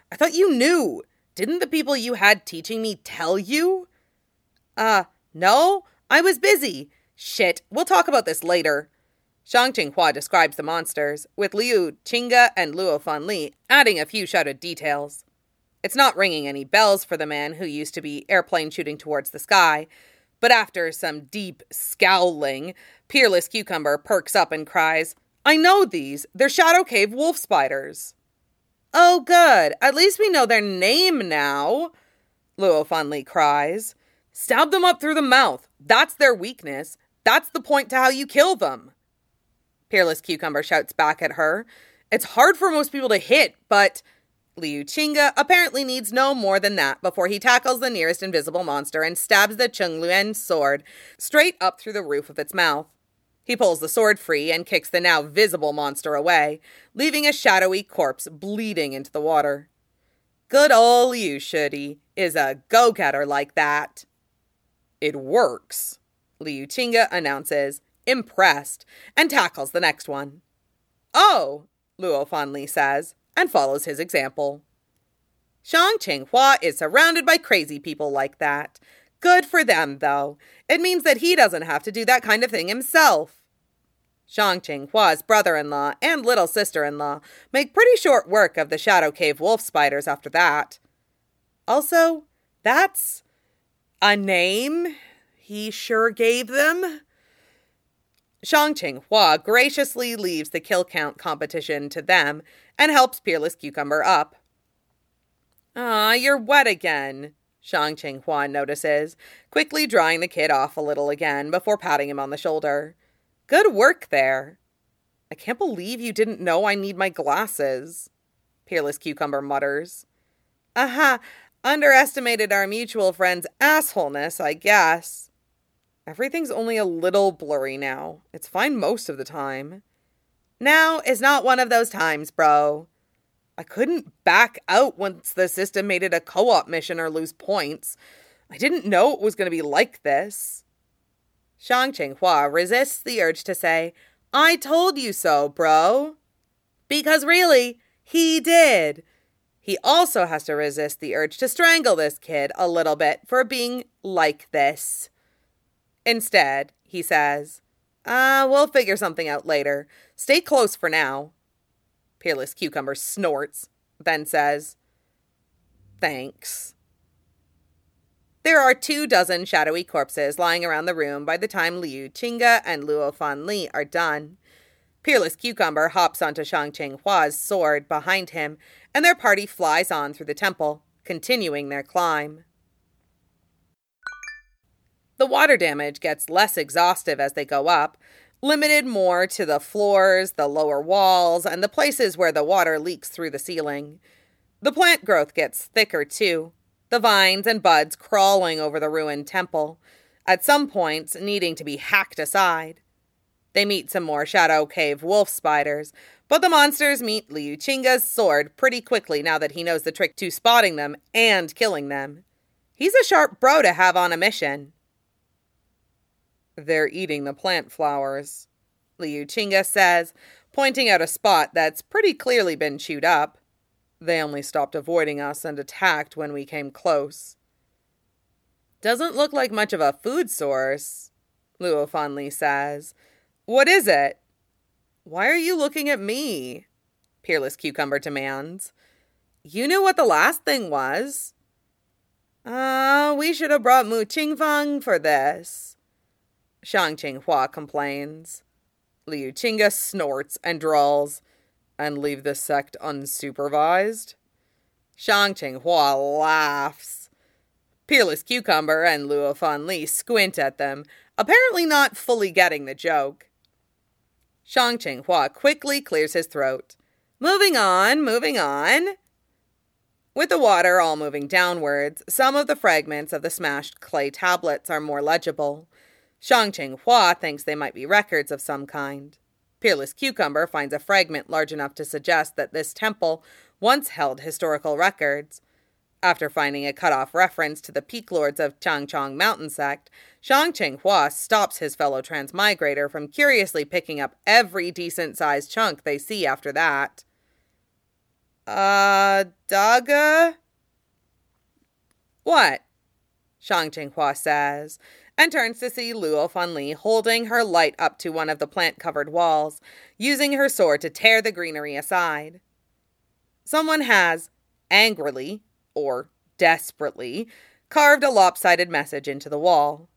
I thought you knew. Didn't the people you had teaching me tell you? Uh, no, I was busy. Shit, we'll talk about this later. Zhang Qinghua describes the monsters, with Liu Qingge and Luo Fanli adding a few shouted details. It's not ringing any bells for the man who used to be airplane shooting towards the sky, but after some deep scowling, Peerless Cucumber perks up and cries, I know these. They're Shadow Cave wolf spiders. Oh, good. At least we know their name now, Luo Fanli cries. Stab them up through the mouth. That's their weakness. That's the point to how you kill them. Peerless Cucumber shouts back at her. It's hard for most people to hit, but Liu Qingge apparently needs no more than that before he tackles the nearest invisible monster and stabs the Chengluan sword straight up through the roof of its mouth. He pulls the sword free and kicks the now visible monster away, leaving a shadowy corpse bleeding into the water. Good ol' Liu Shudi is a go-getter like that. It works, Liu Qingge announces, impressed, and tackles the next one. Oh, Luo Fanli says, and follows his example. Zhang Qinghua is surrounded by crazy people like that. Good for them, though. It means that he doesn't have to do that kind of thing himself. Zhang Qinghua's brother-in-law and little sister-in-law make pretty short work of the Shadow Cave wolf spiders after that. Also, that's a name he sure gave them. Zhang Qinghua graciously leaves the kill count competition to them and helps Peerless Cucumber up. Ah, you're wet again, Zhang Qinghua notices, quickly drying the kid off a little again before patting him on the shoulder. Good work there. I can't believe you didn't know I need my glasses, Peerless Cucumber mutters. Aha, underestimated our mutual friend's assholeness, I guess. Everything's only a little blurry now. It's fine most of the time. Now is not one of those times, bro. I couldn't back out once the system made it a co-op mission or lose points. I didn't know it was going to be like this. Zhang Qinghua resists the urge to say, I told you so, bro. Because really, he did. He also has to resist the urge to strangle this kid a little bit for being like this. Instead, he says, Uh, we'll figure something out later. Stay close for now. Peerless Cucumber snorts, then says, Thanks. There are two dozen shadowy corpses lying around the room by the time Liu Qingge and Luo Fanli are done. Peerless Cucumber hops onto Zhang Qinghua's sword behind him, and their party flies on through the temple, continuing their climb. The water damage gets less exhaustive as they go up, limited more to the floors, the lower walls, and the places where the water leaks through the ceiling. The plant growth gets thicker too, the vines and buds crawling over the ruined temple, at some points needing to be hacked aside. They meet some more Shadow Cave wolf spiders, but the monsters meet Liu Qingge's sword pretty quickly now that he knows the trick to spotting them and killing them. He's a sharp bro to have on a mission. They're eating the plant flowers, Liu Qingge says, pointing out a spot that's pretty clearly been chewed up. They only stopped avoiding us and attacked when we came close. Doesn't look like much of a food source, Luo Fanli says. What is it? Why are you looking at me? Peerless Cucumber demands. You knew what the last thing was. Ah, uh, we should have brought Mu Qingfang for this. Zhang Qinghua complains. Liu Qingge snorts and drawls. And leave the sect unsupervised? Zhang Qinghua laughs. Peerless Cucumber and Luo Fanli squint at them, apparently not fully getting the joke. Zhang Qinghua quickly clears his throat. Moving on, moving on. With the water all moving downwards, some of the fragments of the smashed clay tablets are more legible. Zhang Qinghua thinks they might be records of some kind. Peerless Cucumber finds a fragment large enough to suggest that this temple once held historical records. After finding a cut-off reference to the peak lords of Changchong Mountain Sect, Zhang Qinghua stops his fellow transmigrator from curiously picking up every decent-sized chunk they see after that. Uh, Daga? What? Shang Qinghua says, and turns to see Luo Fanli holding her light up to one of the plant-covered walls, using her sword to tear the greenery aside. Someone has, angrily, or desperately, carved a lopsided message into the wall.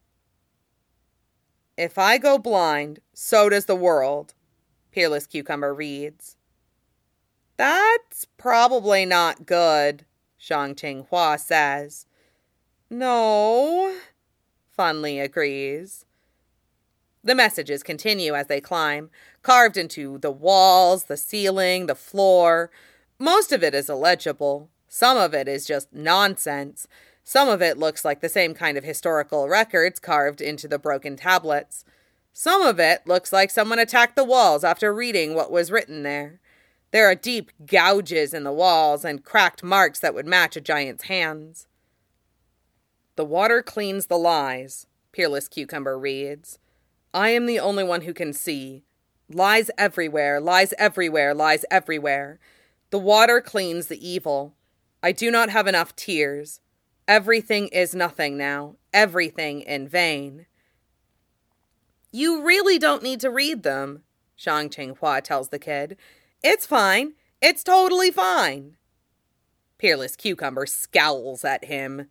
If I go blind, so does the world, Peerless Cucumber reads. That's probably not good, Shang Qinghua says. No, Fanli agrees. The messages continue as they climb, carved into the walls, the ceiling, the floor. Most of it is illegible. Some of it is just nonsense. Some of it looks like the same kind of historical records carved into the broken tablets. Some of it looks like someone attacked the walls after reading what was written there. There are deep gouges in the walls and cracked marks that would match a giant's hands. The water cleans the lies, Peerless Cucumber reads. I am the only one who can see. Lies everywhere, lies everywhere, lies everywhere. The water cleans the evil. I do not have enough tears. Everything is nothing now. Everything in vain. You really don't need to read them, Shang Qinghua tells the kid. It's fine. It's totally fine. Peerless Cucumber scowls at him.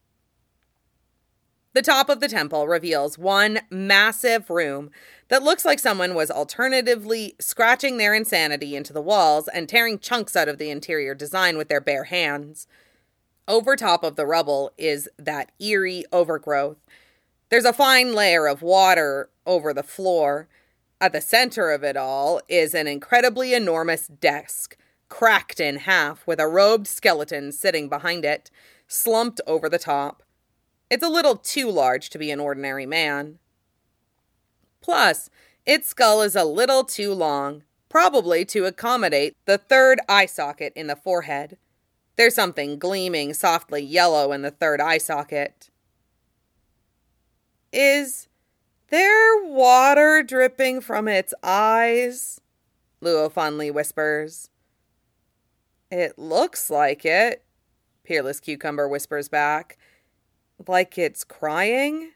The top of the temple reveals one massive room that looks like someone was alternatively scratching their insanity into the walls and tearing chunks out of the interior design with their bare hands. Over top of the rubble is that eerie overgrowth. There's a fine layer of water over the floor. At the center of it all is an incredibly enormous desk, cracked in half with a robed skeleton sitting behind it, slumped over the top. It's a little too large to be an ordinary man. Plus, its skull is a little too long, probably to accommodate the third eye socket in the forehead. There's something gleaming softly yellow in the third eye socket. Is there water dripping from its eyes? Luo Fanli whispers. It looks like it, Peerless Cucumber whispers back. Like it's crying?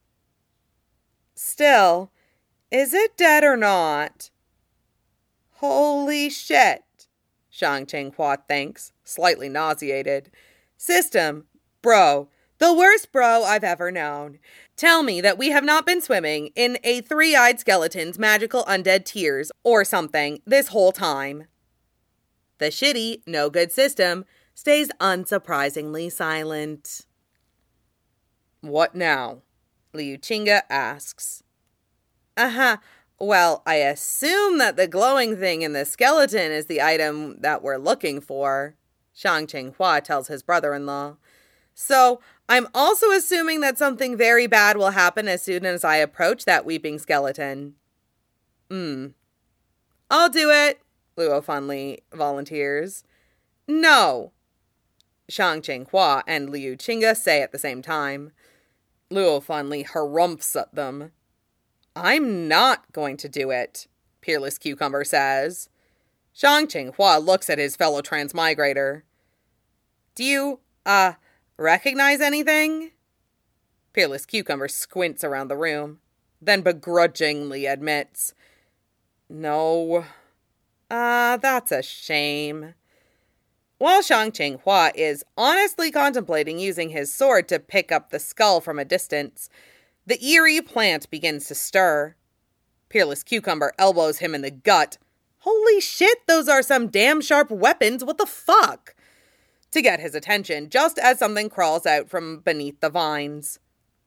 Still, is it dead or not? Holy shit, Shang Qinghua thinks, slightly nauseated. System, bro, the worst bro I've ever known. Tell me that we have not been swimming in a three-eyed skeleton's magical undead tears or something this whole time. The shitty, no-good system stays unsurprisingly silent. What now? Liu Qingge asks. Uh-huh. Well, I assume that the glowing thing in the skeleton is the item that we're looking for, Shang Qinghua tells his brother-in-law. So, I'm also assuming that something very bad will happen as soon as I approach that weeping skeleton. Hmm. I'll do it, Luo Fanli volunteers. No, Shang Qinghua and Liu Qingge say at the same time. Luo Fanli harumphs at them. I'm not going to do it, Peerless Cucumber says. Shang Qinghua looks at his fellow transmigrator. Do you, uh, recognize anything? Peerless Cucumber squints around the room, then begrudgingly admits, No. Ah, uh, that's a shame. While Shang Qinghua is honestly contemplating using his sword to pick up the skull from a distance, the eerie plant begins to stir. Peerless Cucumber elbows him in the gut. Holy shit, those are some damn sharp weapons, what the fuck? To get his attention, just as something crawls out from beneath the vines.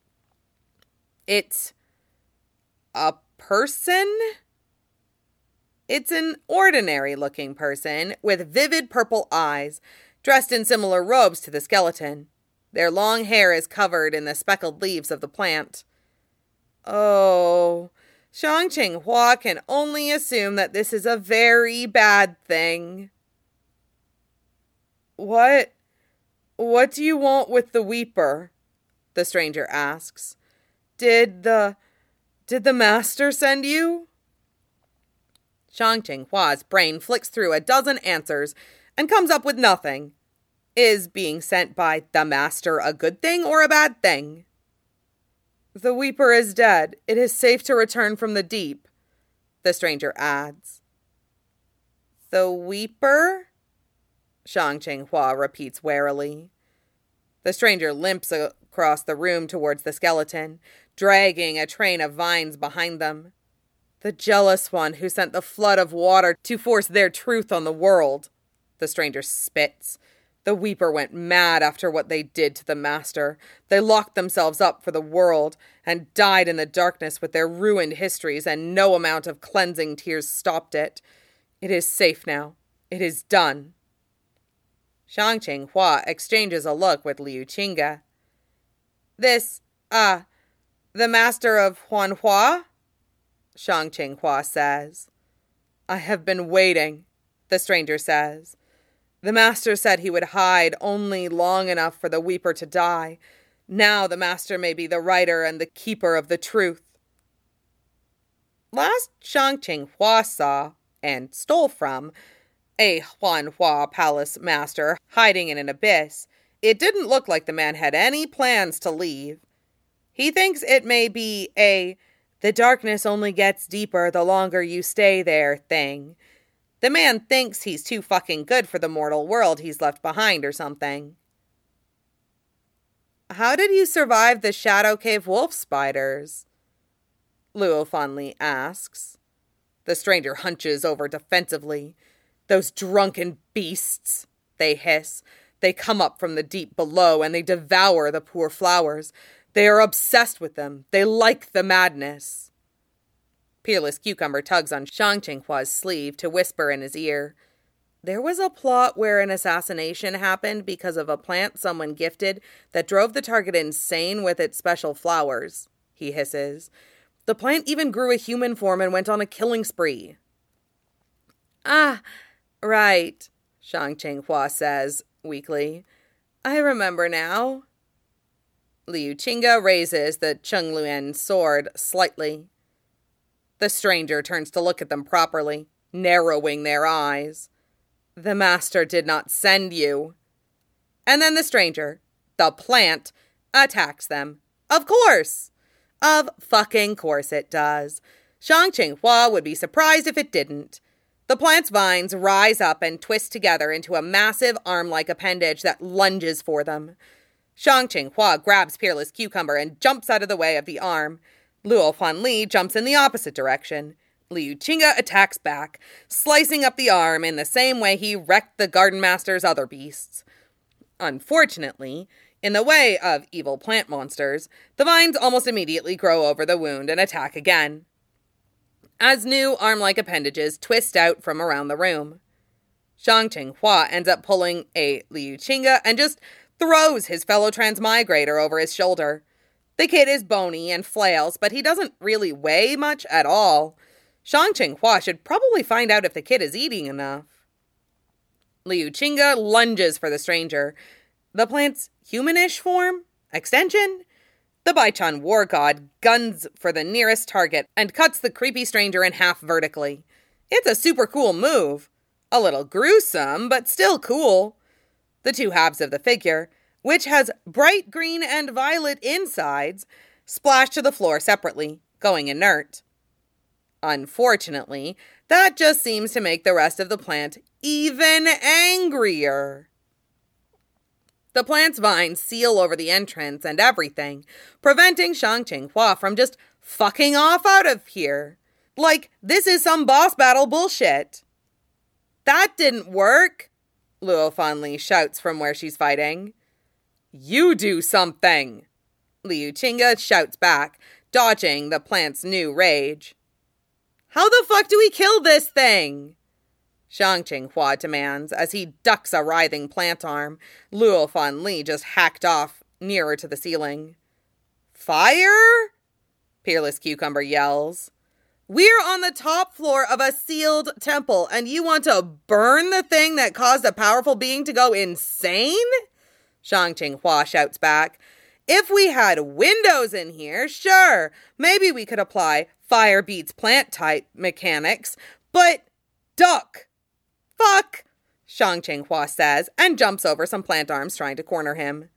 It's a person? It's an ordinary-looking person with vivid purple eyes, dressed in similar robes to the skeleton. Their long hair is covered in the speckled leaves of the plant. Oh, Shang Qinghua can only assume that this is a very bad thing. What? What do you want with the Weeper? The stranger asks. Did the... Did the master send you? Shang Qinghua's brain flicks through a dozen answers and comes up with nothing. Is being sent by the master a good thing or a bad thing? The Weeper is dead. It is safe to return from the deep, the stranger adds. The Weeper? Shang Qinghua repeats warily. The stranger limps across the room towards the skeleton, dragging a train of vines behind them. The jealous one who sent the flood of water to force their truth on the world. The stranger spits. The Weeper went mad after what they did to the master. They locked themselves up for the world and died in the darkness with their ruined histories, and no amount of cleansing tears stopped it. It is safe now. It is done. Shang Qinghua exchanges a look with Liu Qingge. This, ah, uh, the master of Huanhua? Shang Qinghua says. I have been waiting, the stranger says. The master said he would hide only long enough for the Weeper to die. Now the master may be the writer and the keeper of the truth. Last Shang Qinghua saw, and stole from, a Huanhua palace master hiding in an abyss, it didn't look like the man had any plans to leave. He thinks it may be a the darkness only gets deeper the longer you stay there thing. The man thinks he's too fucking good for the mortal world he's left behind or something. How did you survive the Shadow Cave wolf spiders? Luo Fanli asks. The stranger hunches over defensively. Those drunken beasts, they hiss. They come up from the deep below and they devour the poor flowers. They are obsessed with them. They like the madness. Peerless Cucumber tugs on Shang Qinghua's sleeve to whisper in his ear. There was a plot where an assassination happened because of a plant someone gifted that drove the target insane with its special flowers, he hisses. The plant even grew a human form and went on a killing spree. Ah, right, Shang Qinghua says weakly. I remember now. Liu Qingge raises the Chengluan sword slightly. The stranger turns to look at them properly, narrowing their eyes. The master did not send you. And then the stranger, the plant, attacks them. Of course! Of fucking course it does. Shang Qinghua would be surprised if it didn't. The plant's vines rise up and twist together into a massive arm-like appendage that lunges for them. Shang Qinghua grabs Peerless Cucumber and jumps out of the way of the arm. Luo Fanli jumps in the opposite direction. Liu Qingge attacks back, slicing up the arm in the same way he wrecked the Garden Master's other beasts. Unfortunately, in the way of evil plant monsters, the vines almost immediately grow over the wound and attack again, as new arm-like appendages twist out from around the room. Shang Qinghua ends up pulling a Liu Qingge and just throws his fellow transmigrator over his shoulder. The kid is bony and flails, but he doesn't really weigh much at all. Shang Qinghua should probably find out if the kid is eating enough. Liu Qingge lunges for the stranger. The plant's humanish form? Extension? The Baichan war god guns for the nearest target and cuts the creepy stranger in half vertically. It's a super cool move. A little gruesome, but still cool. The two halves of the figure, which has bright green and violet insides, splash to the floor separately, going inert. Unfortunately, that just seems to make the rest of the plant even angrier. The plant's vines seal over the entrance and everything, preventing Shang Qinghua from just fucking off out of here. Like, this is some boss battle bullshit. That didn't work, Luo Fanli shouts from where she's fighting. You do something, Liu Qingge shouts back, dodging the plant's new rage. How the fuck do we kill this thing? Shang Qinghua demands as he ducks a writhing plant arm Luo Fanli just hacked off nearer to the ceiling. Fire? Peerless Cucumber yells. We're on the top floor of a sealed temple, and you want to burn the thing that caused a powerful being to go insane? Shang Qinghua shouts back. If we had windows in here, sure, maybe we could apply fire beats plant type mechanics, but duck. Fuck. Shang Qinghua says, and jumps over some plant arms trying to corner him.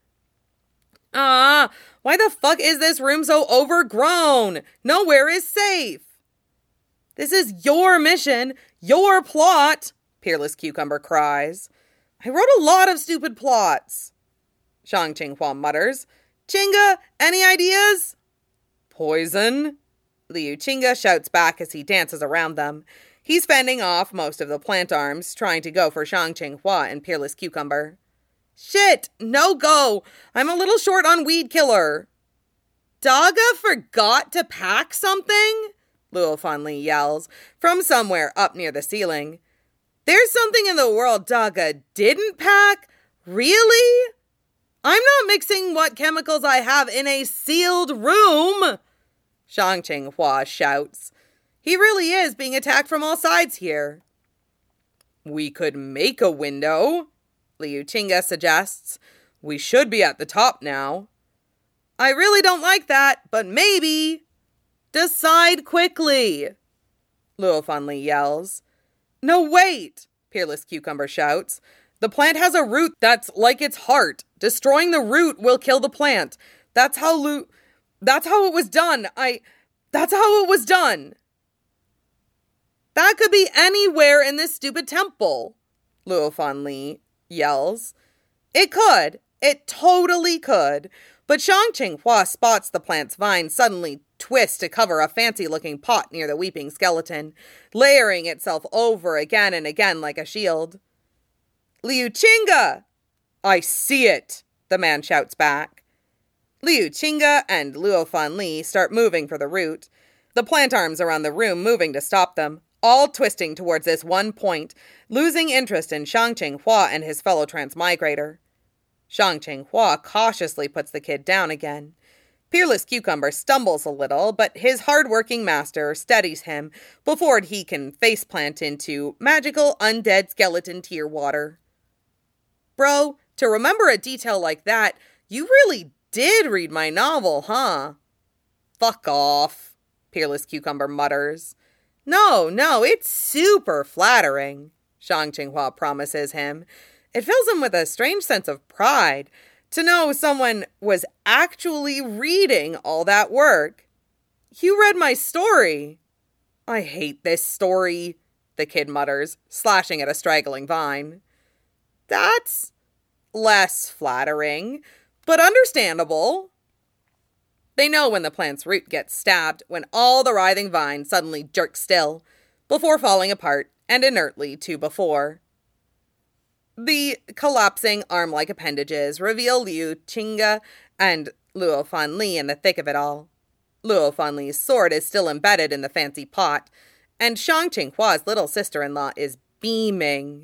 Ah, why the fuck is this room so overgrown? Nowhere is safe. This is your mission, your plot, Peerless Cucumber cries. I wrote a lot of stupid plots. Shang Qinghua mutters. Chinga, any ideas? Poison? Liu Chinga shouts back as he dances around them. He's fending off most of the plant arms, trying to go for Shang Qinghua and Peerless Cucumber. Shit, no go. I'm a little short on weed killer. Daga forgot to pack something? Luo Fanli yells from somewhere up near the ceiling. There's something in the world Daga didn't pack? Really? I'm not mixing what chemicals I have in a sealed room, Shang Qinghua shouts. He really is being attacked from all sides here. We could make a window, Liu Chinga suggests. We should be at the top now. I really don't like that, but maybe. Decide quickly, Luo Fanli yells. No, wait, Peerless Cucumber shouts. The plant has a root that's like its heart. Destroying the root will kill the plant. That's how Lu... That's how it was done. I... That's how it was done. That could be anywhere in this stupid temple, Luo Fanli yells. It could. It totally could. But Shang Qinghua spots the plant's vine suddenly twist to cover a fancy-looking pot near the weeping skeleton, layering itself over again and again like a shield. Liu Chinga! I see it, the man shouts back. Liu Chinga and Luo Fanli start moving for the root, the plant arms around the room moving to stop them, all twisting towards this one point, losing interest in Shang Qinghua and his fellow transmigrator. Shang Qinghua cautiously puts the kid down again. Peerless Cucumber stumbles a little, but his hard-working master steadies him before he can faceplant into magical undead skeleton tear water. Bro, to remember a detail like that, you really did read my novel, huh? Fuck off, Peerless Cucumber mutters. No, no, it's super flattering, Shang Qinghua promises him. It fills him with a strange sense of pride to know someone was actually reading all that work. You read my story. I hate this story, the kid mutters, slashing at a straggling vine. That's less flattering, but understandable. They know when the plant's root gets stabbed, when all the writhing vine suddenly jerks still, before falling apart and inertly to before. The collapsing arm-like appendages reveal Liu Chinga and Luo Fanli in the thick of it all. Luo Fanli's sword is still embedded in the fancy pot, and Shang Qinghua's little sister-in-law is beaming.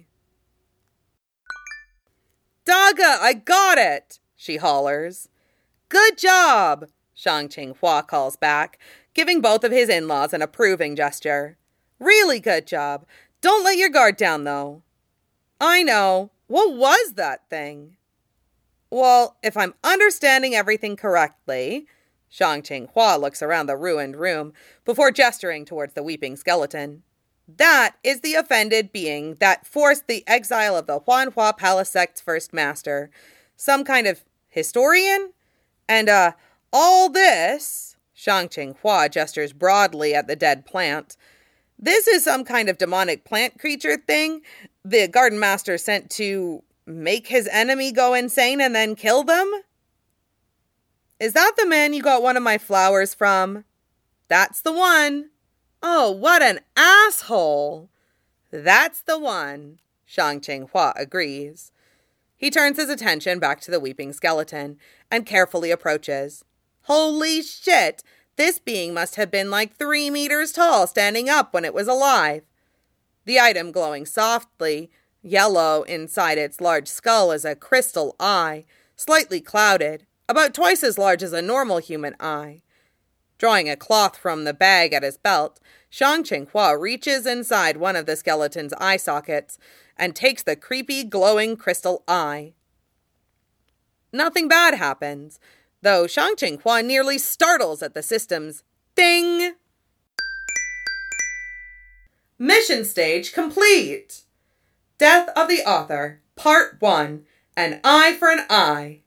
Daga, I got it, she hollers. Good job, Shang Qinghua calls back, giving both of his in-laws an approving gesture. Really good job. Don't let your guard down, though. I know. What was that thing? Well, if I'm understanding everything correctly, Shang Qinghua looks around the ruined room before gesturing towards the weeping skeleton. That is the offended being that forced the exile of the Huanhua Palace sect's first master. Some kind of historian? And, uh, all this, Shang Qinghua gestures broadly at the dead plant. This is some kind of demonic plant creature thing the garden master sent to make his enemy go insane and then kill them? Is that the man you got one of my flowers from? That's the one. Oh, what an asshole. That's the one, Shang Qinghua agrees. He turns his attention back to the weeping skeleton and carefully approaches. Holy shit! This being must have been like three meters tall standing up when it was alive. The item glowing softly, yellow inside its large skull is a crystal eye, slightly clouded, about twice as large as a normal human eye. Drawing a cloth from the bag at his belt, Shang Qinghua reaches inside one of the skeleton's eye sockets and takes the creepy glowing crystal eye. Nothing bad happens, though Shang Qinghua nearly startles at the system's ding! Mission stage complete! Death of the Author, Part one, An Eye for an Eye.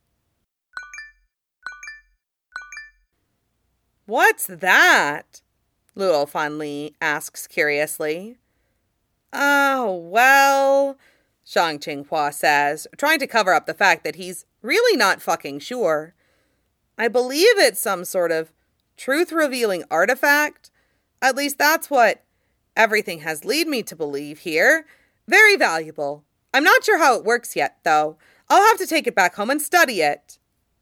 What's that? Luo Fanli asks curiously. Oh, well, Shang Qinghua says, trying to cover up the fact that he's really not fucking sure. I believe it's some sort of truth-revealing artifact. At least that's what everything has led me to believe here. Very valuable. I'm not sure how it works yet, though. I'll have to take it back home and study it.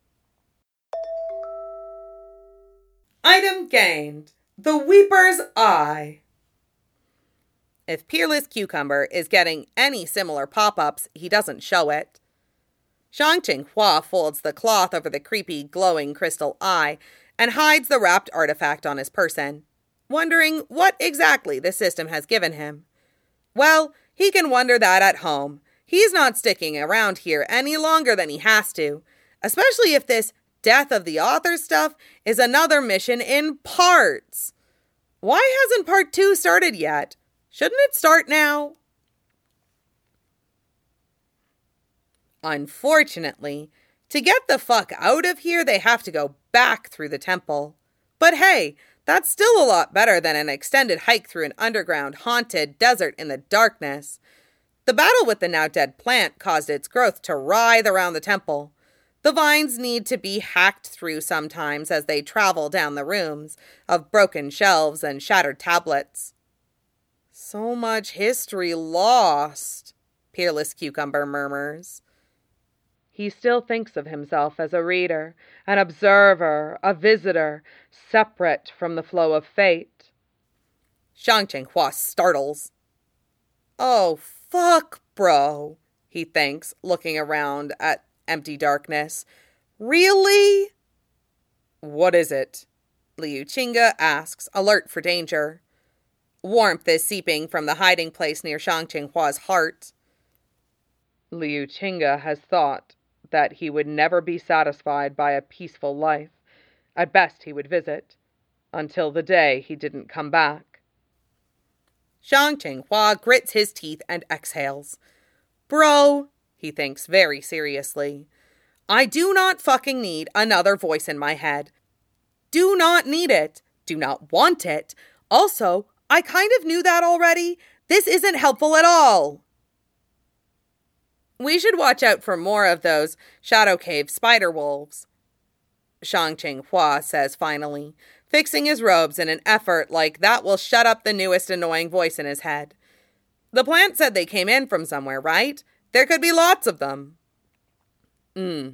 Item gained. The Weeper's Eye. If Peerless Cucumber is getting any similar pop-ups, he doesn't show it. Shang Qinghua folds the cloth over the creepy, glowing crystal eye and hides the wrapped artifact on his person, wondering what exactly the system has given him. Well, he can wonder that at home. He's not sticking around here any longer than he has to, especially if this Death of the Author stuff is another mission in parts. Why hasn't part two started yet? Shouldn't it start now? Unfortunately, to get the fuck out of here, they have to go back through the temple. But hey, that's still a lot better than an extended hike through an underground haunted desert in the darkness. The battle with the now dead plant caused its growth to writhe around the temple. The vines need to be hacked through sometimes as they travel down the rooms of broken shelves and shattered tablets. So much history lost, Peerless Cucumber murmurs. He still thinks of himself as a reader, an observer, a visitor, separate from the flow of fate. Shang Qinghua startles. Oh, fuck, bro, he thinks, looking around at empty darkness. Really? What is it? Liu Qingge asks, alert for danger. Warmth is seeping from the hiding place near Shang Qinghua's heart. Liu Qingge has thought that he would never be satisfied by a peaceful life. At best he would visit, until the day he didn't come back. Shang Qinghua grits his teeth and exhales. Bro, he thinks very seriously, I do not fucking need another voice in my head. Do not need it. Do not want it. Also, I kind of knew that already. This isn't helpful at all. We should watch out for more of those Shadow Cave spider wolves, Shang Qinghua says finally, fixing his robes in an effort like that will shut up the newest annoying voice in his head. The plant said they came in from somewhere, right? There could be lots of them. Hmm.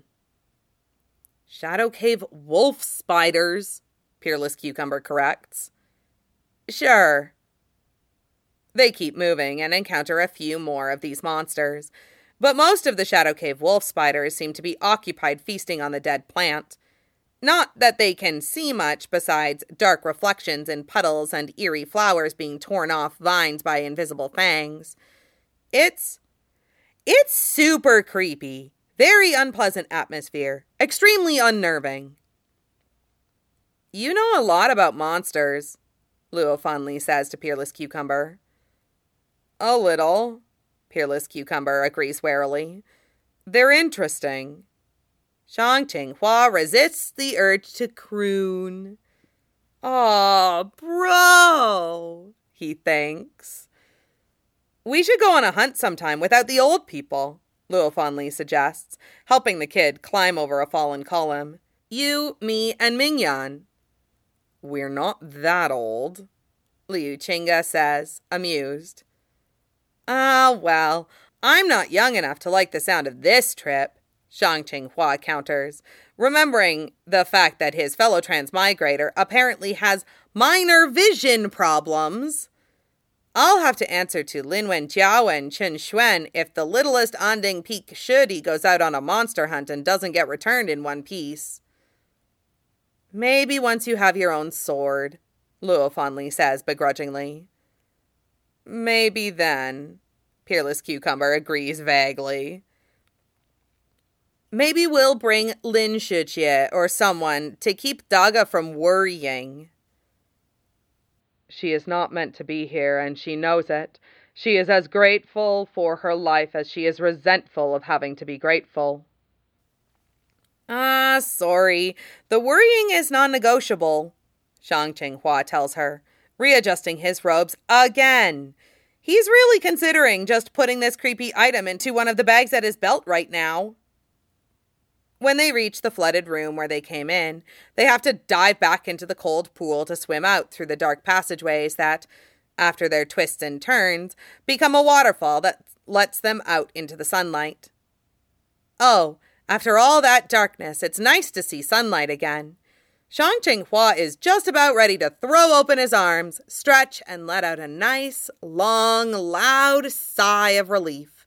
Shadow Cave wolf spiders, Peerless Cucumber corrects. Sure. They keep moving and encounter a few more of these monsters, but most of the Shadow Cave wolf spiders seem to be occupied feasting on the dead plant. Not that they can see much besides dark reflections in puddles and eerie flowers being torn off vines by invisible fangs. It's... It's super creepy. Very unpleasant atmosphere. Extremely unnerving. You know a lot about monsters, Luo Fanli says to Peerless Cucumber. A little, Peerless Cucumber agrees warily. They're interesting. Shang Qinghua resists the urge to croon. Aw, bro, he thinks. We should go on a hunt sometime without the old people, Luo Fanli suggests, helping the kid climb over a fallen column. You, me, and Mingyan. We're not that old, Liu Qingge says, amused. Ah, well, I'm not young enough to like the sound of this trip, Shang Qinghua counters, remembering the fact that his fellow transmigrator apparently has minor vision problems. I'll have to answer to Lin Wenjiao and Chen Xuan if the littlest Anding Peak Shudi goes out on a monster hunt and doesn't get returned in one piece. Maybe once you have your own sword, Luo Fanli says begrudgingly. Maybe then, Peerless Cucumber agrees vaguely. Maybe we'll bring Lin Shijie or someone to keep Daga from worrying. She is not meant to be here, and she knows it. She is as grateful for her life as she is resentful of having to be grateful. Ah, sorry. The worrying is non-negotiable, Shang Qinghua tells her, readjusting his robes again. He's really considering just putting this creepy item into one of the bags at his belt right now. When they reach the flooded room where they came in, they have to dive back into the cold pool to swim out through the dark passageways that, after their twists and turns, become a waterfall that lets them out into the sunlight. Oh, after all that darkness, it's nice to see sunlight again. Shang Qinghua is just about ready to throw open his arms, stretch, and let out a nice, long, loud sigh of relief.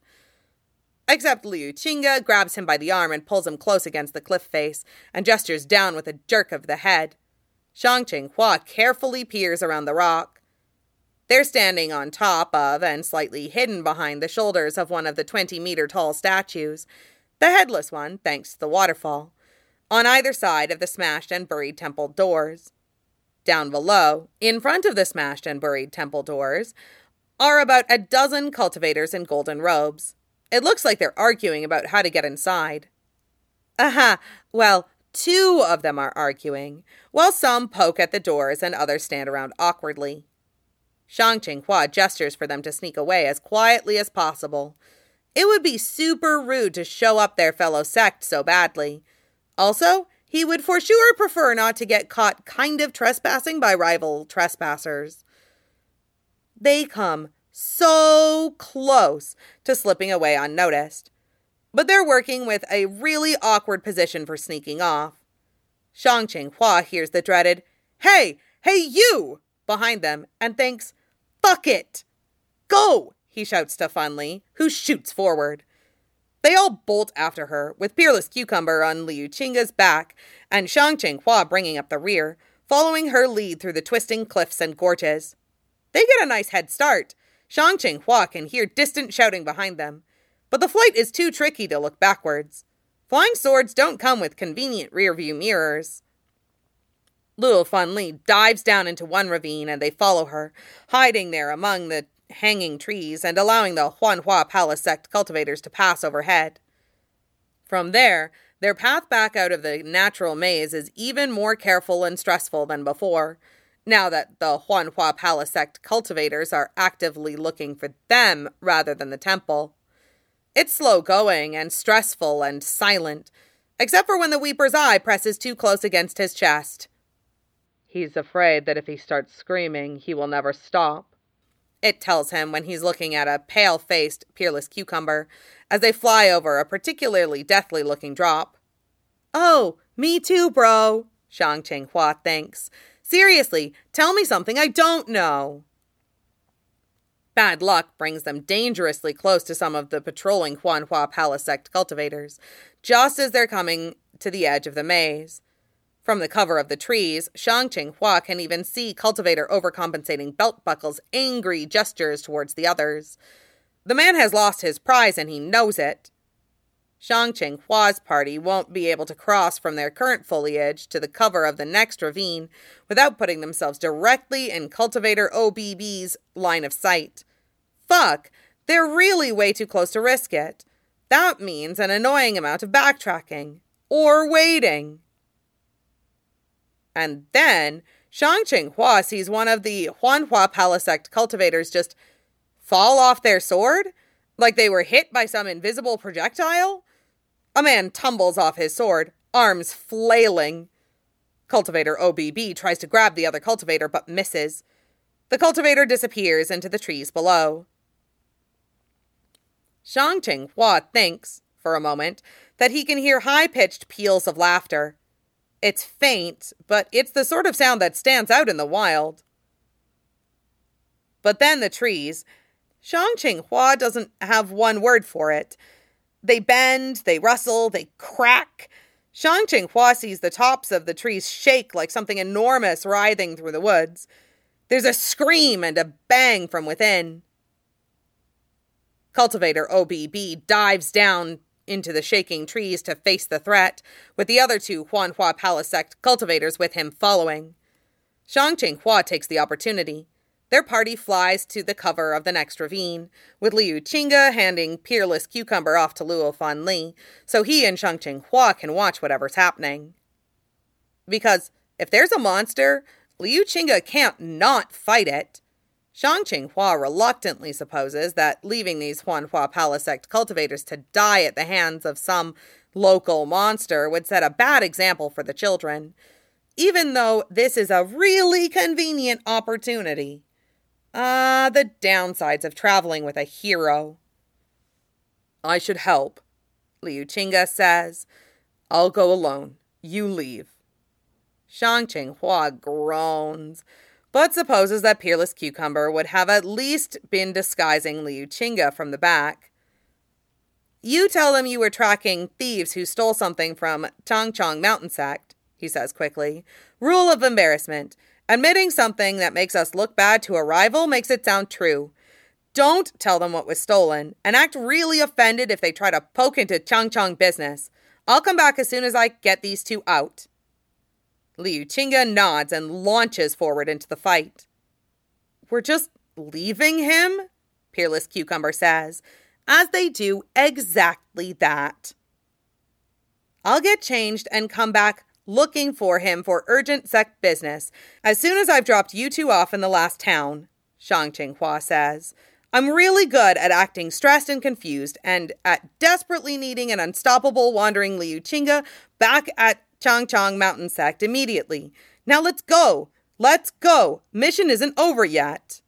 Except Liu Qingge grabs him by the arm and pulls him close against the cliff face and gestures down with a jerk of the head. Shang Qinghua carefully peers around the rock. They're standing on top of and slightly hidden behind the shoulders of one of the twenty-meter-tall statues, the headless one, thanks to the waterfall, on either side of the smashed and buried temple doors. Down below, in front of the smashed and buried temple doors, are about a dozen cultivators in golden robes. It looks like they're arguing about how to get inside. Aha, well, two of them are arguing, while some poke at the doors and others stand around awkwardly. Shang Qinghua gestures for them to sneak away as quietly as possible. It would be super rude to show up their fellow sect so badly. Also, he would for sure prefer not to get caught kind of trespassing by rival trespassers. They come so close to slipping away unnoticed, but they're working with a really awkward position for sneaking off. Shang Qinghua hears the dreaded, "Hey, hey you!" behind them and thinks, "Fuck it! Go!" he shouts to Fan Li, who shoots forward. They all bolt after her, with Peerless Cucumber on Liu Qingge's back and Shang Qinghua bringing up the rear, following her lead through the twisting cliffs and gorges. They get a nice head start. Shang Qinghua can hear distant shouting behind them, but the flight is too tricky to look backwards. Flying swords don't come with convenient rear-view mirrors. Luo Fanli dives down into one ravine and they follow her, hiding there among the hanging trees and allowing the Huanhua Palace sect cultivators to pass overhead. From there, their path back out of the natural maze is even more careful and stressful than before, now that the Huanhua Palace sect cultivators are actively looking for them rather than the temple. It's slow going and stressful and silent, except for when the Weeper's eye presses too close against his chest. He's afraid that if he starts screaming, he will never stop, it tells him when he's looking at a pale-faced Peerless Cucumber as they fly over a particularly deathly-looking drop. "Oh, me too, bro," Shang Qinghua thinks. "Seriously, tell me something I don't know." Bad luck brings them dangerously close to some of the patrolling Huanhua Palace sect cultivators, just as they're coming to the edge of the maze. From the cover of the trees, Shang Qinghua can even see cultivator overcompensating belt buckle's angry gestures towards the others. The man has lost his prize and he knows it. Shang Qinghua's party won't be able to cross from their current foliage to the cover of the next ravine without putting themselves directly in Cultivator O B B's line of sight. Fuck, they're really way too close to risk it. That means an annoying amount of backtracking. Or waiting. And then, Shang Qinghua sees one of the Huanhua Palace sect cultivators just fall off their sword, like they were hit by some invisible projectile. A man tumbles off his sword, arms flailing. Cultivator O B B tries to grab the other cultivator, but misses. The cultivator disappears into the trees below. Shang Qinghua thinks, for a moment, that he can hear high-pitched peals of laughter. It's faint, but it's the sort of sound that stands out in the wild. But then the trees, Shang Qinghua doesn't have one word for it. They bend, they rustle, they crack. Shang Qinghua sees the tops of the trees shake like something enormous writhing through the woods. There's a scream and a bang from within. Cultivator O B B dives down into the shaking trees to face the threat, with the other two Huanhua Palace sect cultivators with him following. Shang Qinghua takes the opportunity. their party flies to the cover of the next ravine, with Liu Qingge handing Peerless Cucumber off to Luo Fanli, so he and Shang-Ching Hua can watch whatever's happening. Because if there's a monster, Liu Qingge can't not fight it. Shang-Ching Hua reluctantly supposes that leaving these Huanhua Palace sect cultivators to die at the hands of some local monster would set a bad example for the children, even though this is a really convenient opportunity. Ah, uh, the downsides of traveling with a hero. I should help, Liu Qingge says. I'll go alone. You leave. Shang-Ching Hua groans, but supposes that Peerless Cucumber would have at least been disguising Liu Qingge from the back. You tell them you were tracking thieves who stole something from Changchong Mountain Sect, he says quickly. Rule of embarrassment. Admitting something that makes us look bad to a rival makes it sound true. Don't tell them what was stolen, and act really offended if they try to poke into Changchong business. I'll come back as soon as I get these two out. Liu Qingge nods and launches forward into the fight. We're just leaving him? Peerless Cucumber says, as they do exactly that. I'll get changed and come back looking for him for urgent sect business as soon as I've dropped you two off in the last town, Shang-Ching Hua says. I'm really good at acting stressed and confused and at desperately needing an unstoppable wandering Liu Qingge back at Changchong Mountain Sect immediately. Now let's go. Let's go. Mission isn't over yet.